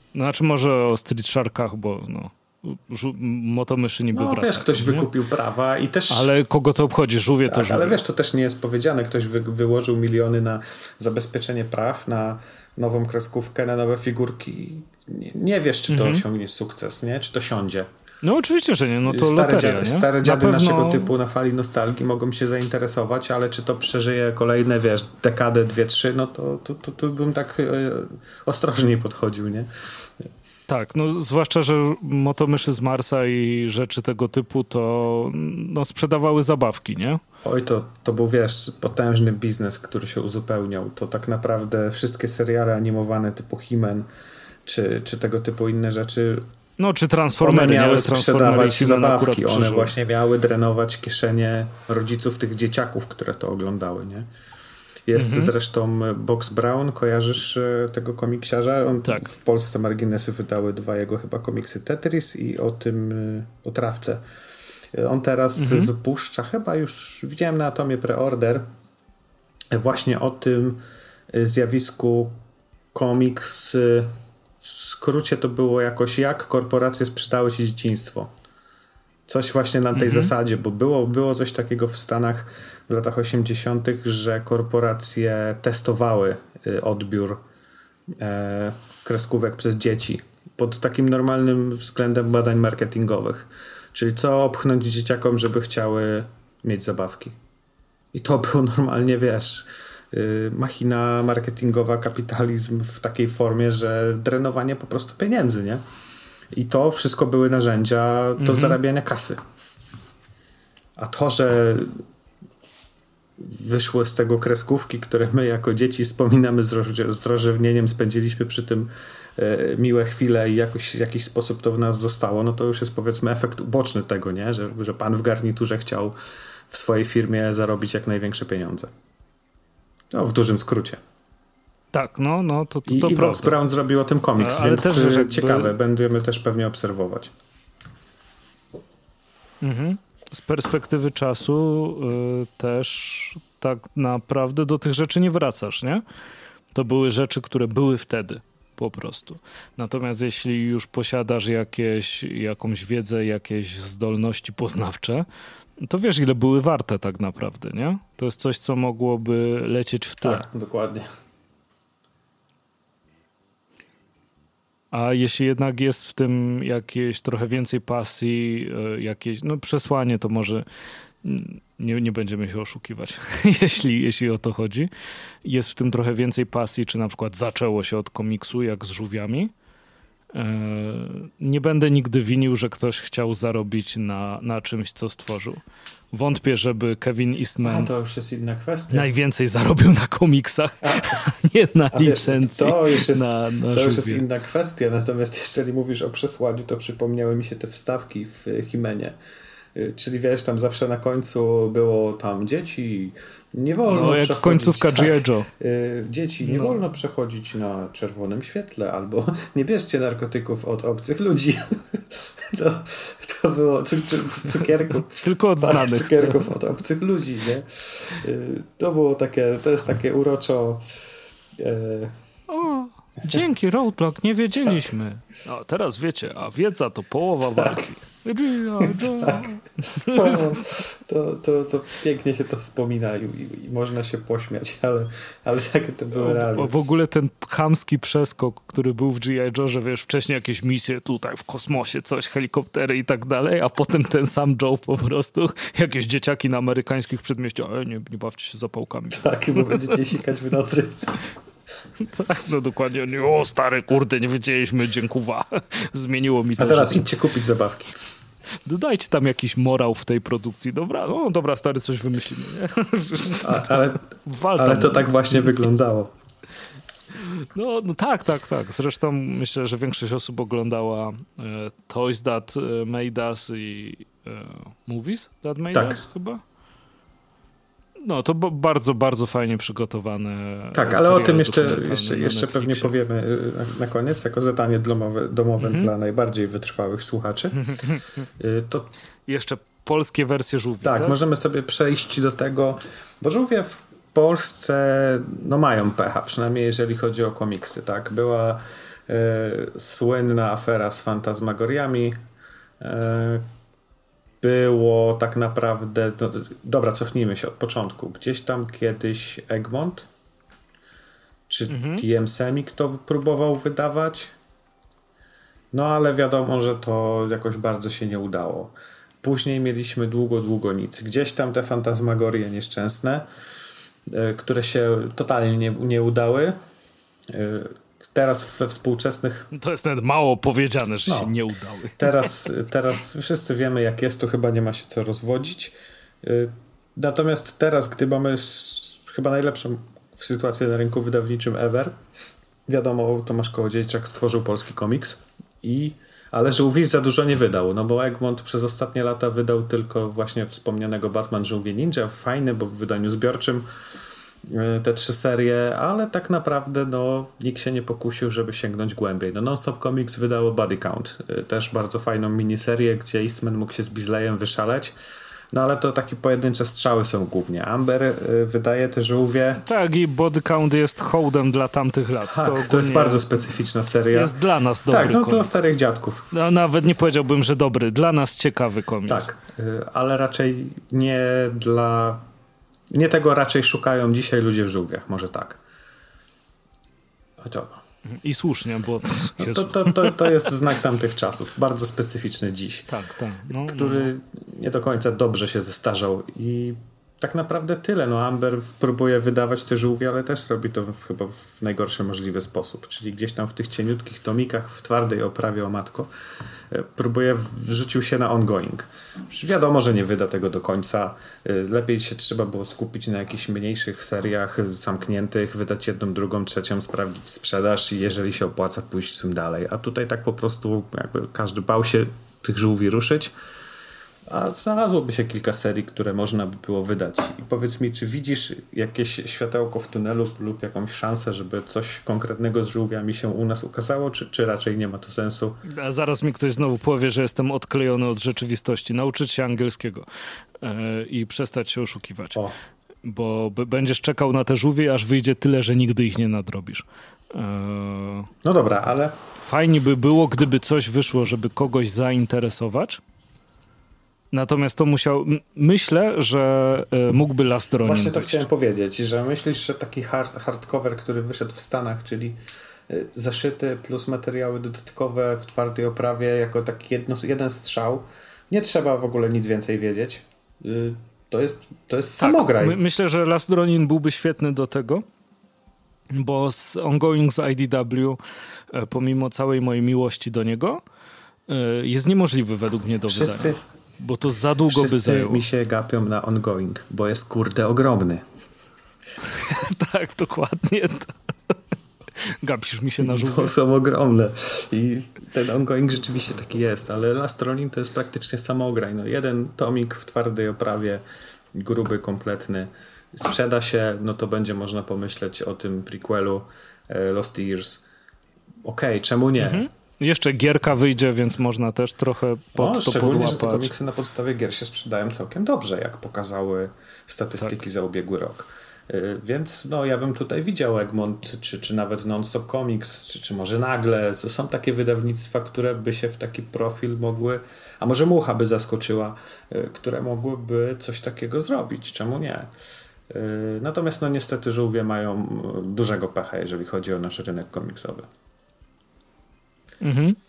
Znaczy może o Street Sharkach, bo no, motomyszy niby no, wraca. Wiesz, ktoś nie? wykupił prawa i też... Ale kogo to obchodzi? Żółwie tak, to żółwie. Ale wiesz, to też nie jest powiedziane. Ktoś wy, wyłożył miliony na zabezpieczenie praw, na nową kreskówkę, na nowe figurki. Nie, nie wiesz, czy to mhm. osiągnie sukces, nie? Czy to siądzie. No oczywiście, że nie. No to stare loteria, dzia- nie? Stare dziady na pewno... naszego typu na fali nostalgii mogą się zainteresować, ale czy to przeżyje kolejne, wiesz, dekadę, dwie, trzy, no to, to, to, to bym tak e, ostrożniej podchodził, nie? Tak, no zwłaszcza, że motomyszy z Marsa i rzeczy tego typu to no, sprzedawały zabawki, nie? Oj, to, to był, wiesz, potężny biznes, który się uzupełniał. To tak naprawdę wszystkie seriale animowane typu He-Man czy, czy tego typu inne rzeczy... No, czy Transformery, one miały nie? sprzedawać zabawki, one przeżyły. właśnie miały drenować kieszenie rodziców tych dzieciaków, które to oglądały, nie? Jest mhm. zresztą Box Brown, kojarzysz tego komiksiarza? On tak. W Polsce marginesy wydały dwa jego chyba komiksy, Tetris i o tym, o trawce. On teraz mhm. wypuszcza, chyba już widziałem na Atomie preorder, właśnie o tym zjawisku komiks. W skrócie to było jakoś, jak korporacje sprzedały ci dzieciństwo. Coś właśnie na tej mhm. zasadzie, bo było, było coś takiego w Stanach w latach osiemdziesiątych, że korporacje testowały odbiór e, kreskówek przez dzieci pod takim normalnym względem badań marketingowych. Czyli co opchnąć dzieciakom, żeby chciały mieć zabawki. I to było normalnie, wiesz, yy, machina marketingowa, kapitalizm w takiej formie, że drenowanie po prostu pieniędzy, nie? I to wszystko były narzędzia do mhm. zarabiania kasy. A to, że wyszło z tego kreskówki, które my jako dzieci wspominamy z, roz- z rozrzewnieniem, spędziliśmy przy tym e, miłe chwile i jakoś, w jakiś sposób to w nas zostało, no to już jest powiedzmy efekt uboczny tego, nie? Że, że pan w garniturze chciał w swojej firmie zarobić jak największe pieniądze. No, w dużym skrócie. Tak, no, no to, to, I, to i Box Brown zrobił o tym komiks, ale więc też, że ciekawe, jakby... będziemy też pewnie obserwować. Mhm. Z perspektywy czasu y, też tak naprawdę do tych rzeczy nie wracasz, nie? To były rzeczy, które były wtedy po prostu. Natomiast jeśli już posiadasz jakieś, jakąś wiedzę, jakieś zdolności poznawcze, to wiesz, ile były warte tak naprawdę, nie? To jest coś, co mogłoby lecieć w tle. Tak, dokładnie. A jeśli jednak jest w tym jakieś trochę więcej pasji, jakieś, no przesłanie, to może nie, nie będziemy się oszukiwać, jeśli, jeśli o to chodzi. Jest w tym trochę więcej pasji, czy na przykład zaczęło się od komiksu, jak z żółwiami. Nie będę nigdy winił, że ktoś chciał zarobić na, na czymś, co stworzył. Wątpię, żeby Kevin Eastman a, to już jest inna kwestia. najwięcej zarobił na komiksach, a, nie na a licencji. Wiesz, to już, jest, na, na to już jest inna kwestia, natomiast jeżeli mówisz o przesłaniu, to przypomniały mi się te wstawki w He-Manie. Czyli wiesz, tam zawsze na końcu było tam dzieci, nie wolno no, jak przechodzić... końcówka G I. Joe. Y, dzieci, nie no. wolno przechodzić na czerwonym świetle, albo nie bierzcie narkotyków od obcych ludzi. to, to było cukierków. Tylko od znanych. Cukierków od obcych ludzi, nie? Y, to było takie, to jest takie uroczo... Y, o, dzięki Roadblock, nie wiedzieliśmy. No, teraz wiecie, a wiedza to połowa walki. Tak. No, to, to, to pięknie się to wspomina i, i, i można się pośmiać, ale, ale takie to były realne. W ogóle ten chamski przeskok, który był w G I. Joe, że wiesz, wcześniej jakieś misje tutaj w kosmosie, coś, helikoptery i tak dalej, a potem ten sam Joe po prostu, jakieś dzieciaki na amerykańskich przedmieściach, e, nie, nie bawcie się zapałkami. Tak, bo będziecie sikać w nocy. Tak, no dokładnie. O, stary, kurde, nie wiedzieliśmy, dziękuwa. Zmieniło mi to. A teraz życie. idźcie kupić zabawki. Dodajcie tam jakiś morał w tej produkcji. Dobra, no dobra, stary, coś wymyślimy, nie? A, ale, ale to tak właśnie wyglądało. No, no tak, tak, tak. Zresztą myślę, że większość osób oglądała e, Toys That Made Us i e, Movies That Made tak. Us chyba. No, to b- bardzo, bardzo fajnie przygotowane. Tak, ale o tym jeszcze, jeszcze, jeszcze pewnie powiemy na, na koniec, jako zadanie domowe, domowe mm-hmm. dla najbardziej wytrwałych słuchaczy. To... Jeszcze polskie wersje żółwi. Tak, tak, możemy sobie przejść do tego, bo żółwie w Polsce no, mają pecha, przynajmniej jeżeli chodzi o komiksy. Tak? Była słynna afera z fantasmagoriami. Było tak naprawdę... No, dobra, cofnijmy się od początku. Gdzieś tam kiedyś Egmont czy mhm. T M Semik to próbował wydawać. No ale wiadomo, że to jakoś bardzo się nie udało. Później mieliśmy długo, długo nic. Gdzieś tam te fantasmagorie nieszczęsne, które się totalnie nie, nie udały. Teraz we współczesnych... To jest nawet mało powiedziane, że no, się nie udały. Teraz, teraz wszyscy wiemy, jak jest, to chyba nie ma się co rozwodzić. Natomiast teraz, gdy mamy chyba najlepszą sytuację na rynku wydawniczym ever, wiadomo, Tomasz Kołodziejczak stworzył polski komiks, i, ale Żółwi za dużo nie wydał, no bo Egmont przez ostatnie lata wydał tylko właśnie wspomnianego Batman Żółwie Ninja, fajny, bo w wydaniu zbiorczym te trzy serie, ale tak naprawdę no, nikt się nie pokusił, żeby sięgnąć głębiej. No, Non-Stop Comics wydało Body Count, też bardzo fajną miniserię, gdzie Eastman mógł się z Beasleyem wyszaleć, no ale to takie pojedyncze strzały są głównie. Amber wydaje te żółwie. Tak, i Body Count jest hołdem dla tamtych lat. Tak, to, to jest bardzo specyficzna seria. Jest dla nas dobry Tak, no komiks. dla starych dziadków. No, nawet nie powiedziałbym, że dobry. Dla nas ciekawy komiks. Tak, ale raczej nie dla... Nie tego raczej szukają dzisiaj ludzie w żółwiach, może tak. Chociaż... I słusznie, bo... No to, to, to, to jest znak tamtych czasów, bardzo specyficzny dziś, tak, tak. No, który no. nie do końca dobrze się zestarzał i tak naprawdę tyle. No Amber próbuje wydawać te żółwie, ale też robi to w, chyba w najgorszy możliwy sposób, czyli gdzieś tam w tych cieniutkich tomikach, w twardej oprawie o matko, próbuje, wrzucił się na ongoing. Wiadomo, że nie wyda tego do końca. Lepiej się trzeba było skupić na jakichś mniejszych seriach zamkniętych, wydać jedną, drugą, trzecią, sprawdzić sprzedaż i jeżeli się opłaca, pójść z tym dalej. A tutaj tak po prostu jakby każdy bał się tych żółwi ruszyć, a znalazłoby się kilka serii, które można by było wydać. I powiedz mi, czy widzisz jakieś światełko w tunelu lub jakąś szansę, żeby coś konkretnego z żółwiami się u nas ukazało, czy, czy raczej nie ma to sensu? A zaraz mi ktoś znowu powie, że jestem odklejony od rzeczywistości. Nauczyć się angielskiego yy, i przestać się oszukiwać. O. Bo b- będziesz czekał na te żółwie, aż wyjdzie tyle, że nigdy ich nie nadrobisz. Yy... No dobra, ale... Fajnie by było, gdyby coś wyszło, żeby kogoś zainteresować. Natomiast to musiał... Myślę, że y, mógłby Last Ronin Właśnie to być. chciałem powiedzieć, że myślisz, że taki hard, hardcover, który wyszedł w Stanach, czyli y, zaszyty plus materiały dodatkowe w twardej oprawie jako taki jedno, jeden strzał, nie trzeba w ogóle nic więcej wiedzieć. Y, to jest, to jest tak, samograj. My, myślę, że Last Ronin byłby świetny do tego, bo z Ongoing z I D W, y, pomimo całej mojej miłości do niego, y, jest niemożliwy według mnie do Wszyscy... wydania. Bo to za długo Wszyscy by zajęło. mi się gapią na ongoing, bo jest kurde ogromny. Tak, dokładnie. Gapisz mi się na żółwie. Bo są ogromne. I ten ongoing rzeczywiście taki jest, ale Last Ronin to jest praktycznie samograj. No, jeden tomik w twardej oprawie, gruby, kompletny. Sprzeda się, no to będzie można pomyśleć o tym prequelu e, Lost Years. Okej, okay, czemu nie? Mhm. Jeszcze gierka wyjdzie, więc można też trochę pod no, to szczególnie, podłapać. że te komiksy na podstawie gier się sprzedają całkiem dobrze, jak pokazały statystyki tak. za ubiegły rok. Yy, więc no, ja bym tutaj widział Egmont, czy, czy nawet Non-Stop Comics, czy, czy może Nagle. To są takie wydawnictwa, które by się w taki profil mogły, a może Mucha by zaskoczyła, yy, które mogłyby coś takiego zrobić. Czemu nie? Yy, natomiast no niestety żółwie mają dużego pecha, jeżeli chodzi o nasz rynek komiksowy. Mhm.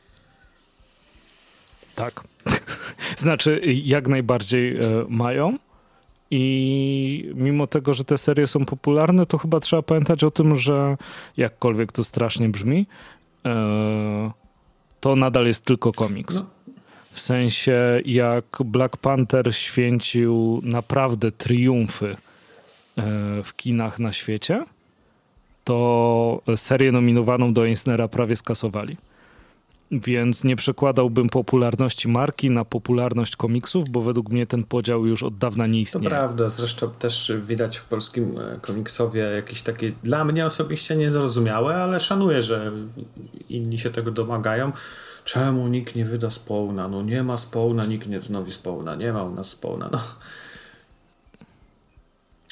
Tak. Znaczy, jak najbardziej e, mają i mimo tego, że te serie są popularne, to chyba trzeba pamiętać o tym, że jakkolwiek to strasznie brzmi, e, to nadal jest tylko komiks. No. W sensie, jak Black Panther święcił naprawdę triumfy e, w kinach na świecie, to serię nominowaną do Eisnera prawie skasowali. Więc nie przekładałbym popularności marki na popularność komiksów, bo według mnie ten podział już od dawna nie istnieje. To prawda, zresztą też widać w polskim komiksowie jakieś takie dla mnie osobiście niezrozumiałe, ale szanuję, że inni się tego domagają. Czemu nikt nie wyda Spawna? No nie ma Spawna, nikt nie wznowi Spawna, nie ma u nas Spawna. No.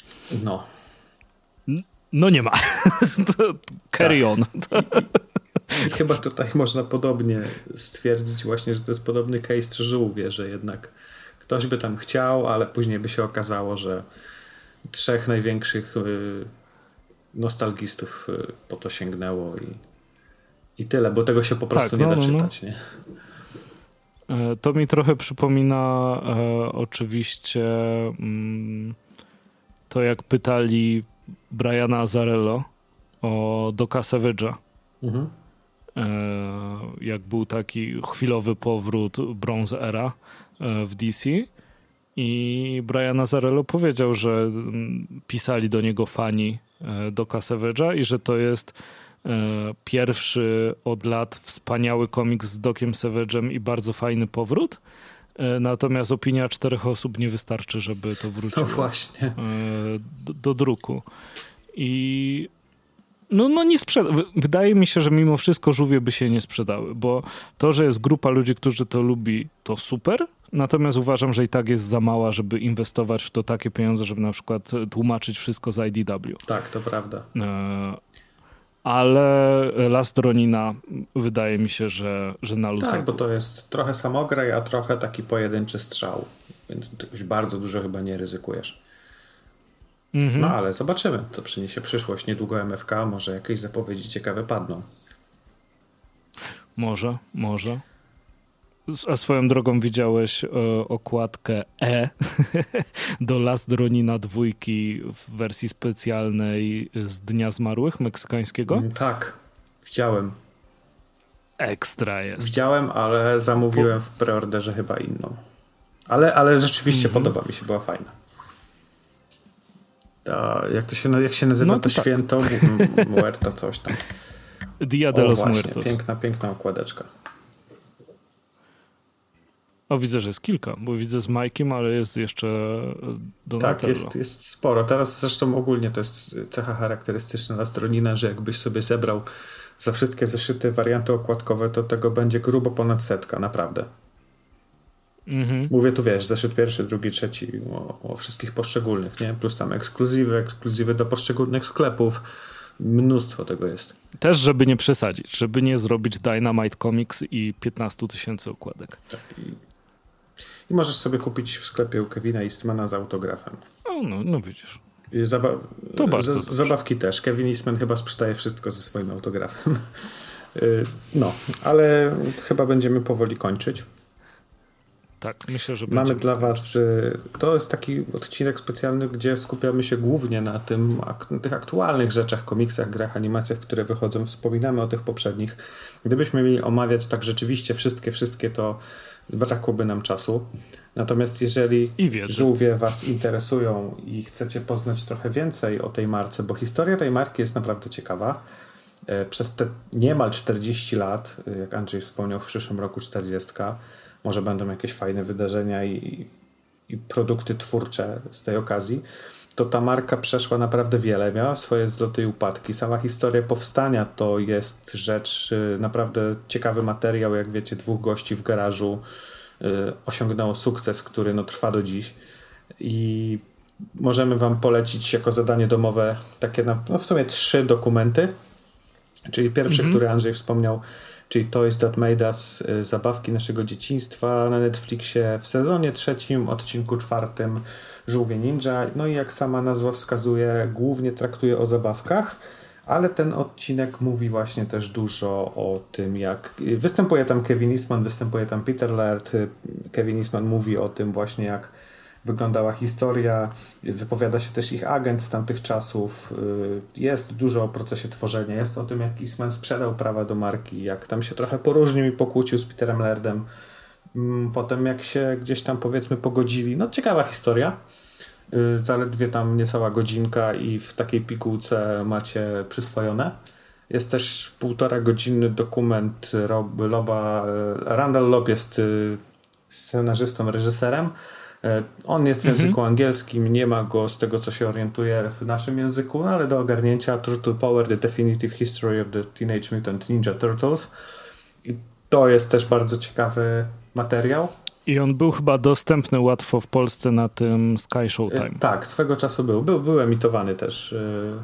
No, no nie ma. Carry on. I chyba tutaj można podobnie stwierdzić właśnie, że to jest podobny case czy żółwie, że jednak ktoś by tam chciał, ale później by się okazało, że trzech największych y, nostalgistów y, po to sięgnęło i, i tyle, bo tego się po prostu tak, nie no, da no, czytać, no. nie? To mi trochę przypomina e, oczywiście mm, to, jak pytali Briana Azzarello o Doca Savage'a. Mhm. E, jak był taki chwilowy powrót Bronze Era e, w D C i Brian Azzarello powiedział, że m, pisali do niego fani e, Doca Savage'a i że to jest e, pierwszy od lat wspaniały komiks z Dociem Savage'em i bardzo fajny powrót. E, natomiast opinia czterech osób nie wystarczy, żeby to wróciło no właśnie. E, do, do druku. I no, no nie sprzeda- wydaje mi się, że mimo wszystko żółwie by się nie sprzedały, bo to, że jest grupa ludzi, którzy to lubi, to super, natomiast uważam, że i tak jest za mała, żeby inwestować w to takie pieniądze, żeby na przykład tłumaczyć wszystko z I D W. Tak, to prawda. E- ale Last Ronina wydaje mi się, że, że na luzaku. Tak, bo to jest trochę samograj, a trochę taki pojedynczy strzał, więc jakoś bardzo dużo chyba nie ryzykujesz. Mhm. No ale zobaczymy, co przyniesie przyszłość. Niedługo M F K, może jakieś zapowiedzi ciekawe padną. Może, może. A swoją drogą widziałeś e, okładkę E do Last Ronina dwójki w wersji specjalnej z Dnia Zmarłych meksykańskiego? Mm, tak, widziałem. Ekstra jest. Widziałem, ale zamówiłem w preorderze chyba inną. Ale, ale rzeczywiście mhm. podoba mi się, była fajna. Ta, jak to się, jak się nazywa no to, to tak. święto? Muerta coś tam. Dia de los Muertos. Piękna, piękna okładeczka. O, widzę, że jest kilka, bo widzę z Majkiem, ale jest jeszcze Donatello. Tak, jest, jest sporo. Teraz zresztą ogólnie to jest cecha charakterystyczna Last Ronina, że jakbyś sobie zebrał za wszystkie zeszyty warianty okładkowe, to tego będzie grubo ponad setka, naprawdę. Mhm. Mówię tu, wiesz, zeszyt pierwszy, drugi, trzeci, o, o wszystkich poszczególnych, nie? Plus tam ekskluzywy, ekskluzywy do poszczególnych sklepów. Mnóstwo tego jest. Też, żeby nie przesadzić, żeby nie zrobić Dynamite Comics i piętnaście tysięcy okładek. Tak, i, i możesz sobie kupić w sklepie u Kevina Eastmana z autografem. O, no, no widzisz. I zaba- to bardzo z- zabawki też. Kevin Eastman chyba sprzedaje wszystko ze swoim autografem. No, ale chyba będziemy powoli kończyć. Tak, myślę, że mamy dla was, to jest taki odcinek specjalny, gdzie skupiamy się głównie na tym, na tych aktualnych rzeczach, komiksach, grach, animacjach, które wychodzą. Wspominamy o tych poprzednich. Gdybyśmy mieli omawiać tak rzeczywiście wszystkie, wszystkie, to brakłoby nam czasu. Natomiast jeżeli żółwie was interesują i chcecie poznać trochę więcej o tej marce, bo historia tej marki jest naprawdę ciekawa. Przez te niemal czterdzieści lat, jak Andrzej wspomniał, w przyszłym roku czterdziestka, może będą jakieś fajne wydarzenia i, i produkty twórcze z tej okazji, to ta marka przeszła naprawdę wiele, miała swoje wzloty i upadki. Sama historia powstania to jest rzecz, naprawdę ciekawy materiał, jak wiecie, dwóch gości w garażu y, osiągnęło sukces, który no, trwa do dziś i możemy wam polecić jako zadanie domowe takie na, no w sumie trzy dokumenty, czyli pierwszy, mhm. który Andrzej wspomniał, czyli Toys That Made Us, zabawki naszego dzieciństwa na Netflixie w sezonie trzecim, odcinku czwartym Żółwie Ninja. No i jak sama nazwa wskazuje, głównie traktuje o zabawkach, ale ten odcinek mówi właśnie też dużo o tym, jak występuje tam Kevin Eastman, występuje tam Peter Laird. Kevin Eastman mówi o tym właśnie, jak wyglądała historia, wypowiada się też ich agent z tamtych czasów. Jest dużo o procesie tworzenia, jest o tym, jak Eastman sprzedał prawa do marki, jak tam się trochę poróżnił i pokłócił z Peterem Lairdem. Potem jak się gdzieś tam powiedzmy pogodzili. No ciekawa historia. Zaledwie tam niecała godzinka i w takiej pigułce macie przyswojone. Jest też półtora godzinny dokument Rob, Loba. Randall Lob jest scenarzystą, reżyserem. On jest w języku mhm. angielskim, nie ma go z tego, co się orientuje w naszym języku, no ale do ogarnięcia Turtle Power, The Definitive History of the Teenage Mutant Ninja Turtles. I to jest też bardzo ciekawy materiał. I on był chyba dostępny łatwo w Polsce na tym Sky Showtime. Tak, swego czasu był. Był, był emitowany też.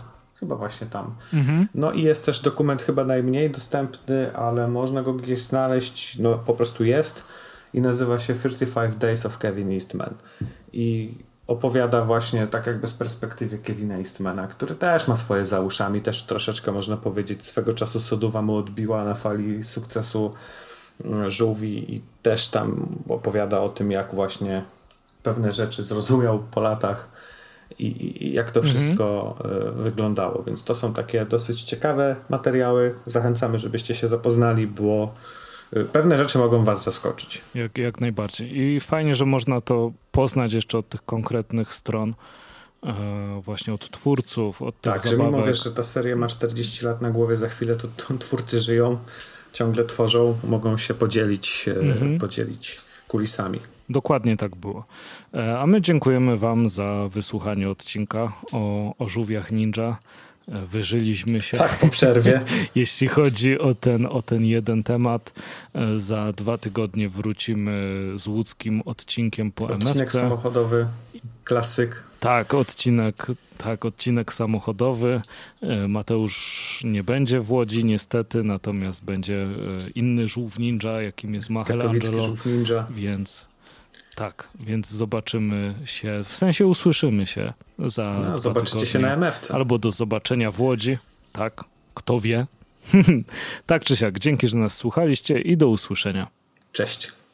Chyba właśnie tam. Mhm. No i jest też dokument chyba najmniej dostępny, ale można go gdzieś znaleźć, no po prostu jest i nazywa się thirty five Days of Kevin Eastman. I opowiada właśnie tak jakby z perspektywy Kevina Eastmana, który też ma swoje za uszami, też troszeczkę można powiedzieć swego czasu Soduwa mu odbiła na fali sukcesu Żółwi i też tam opowiada o tym, jak właśnie pewne rzeczy zrozumiał po latach i, i, i jak to wszystko mhm. wyglądało. Więc to są takie dosyć ciekawe materiały. Zachęcamy, żebyście się zapoznali, bo pewne rzeczy mogą was zaskoczyć. Jak, jak najbardziej. I fajnie, że można to poznać jeszcze od tych konkretnych stron, e, właśnie od twórców, od tych tak, zabawek. Tak, że mimo wiesz, że ta seria ma czterdzieści lat na głowie, za chwilę to, to twórcy żyją, ciągle tworzą, mogą się podzielić, mhm. podzielić kulisami. Dokładnie tak było. E, a my dziękujemy wam za wysłuchanie odcinka o, o żółwiach ninja. Wyżyliśmy się. Tak, po przerwie. Jeśli chodzi o ten, o ten jeden temat. Za dwa tygodnie wrócimy z łódzkim odcinkiem po odcinek M F C. Odcinek samochodowy, klasyk. Tak, odcinek, tak, odcinek samochodowy. Mateusz nie będzie w Łodzi niestety, natomiast będzie inny żółw ninja, jakim jest Michelangelo. żółw ninja. Więc tak, więc zobaczymy się, w sensie usłyszymy się za no, zobaczycie tygodnie. Się na M F C. Albo do zobaczenia w Łodzi. Tak, kto wie. Tak czy siak, dzięki, że nas słuchaliście i do usłyszenia. Cześć.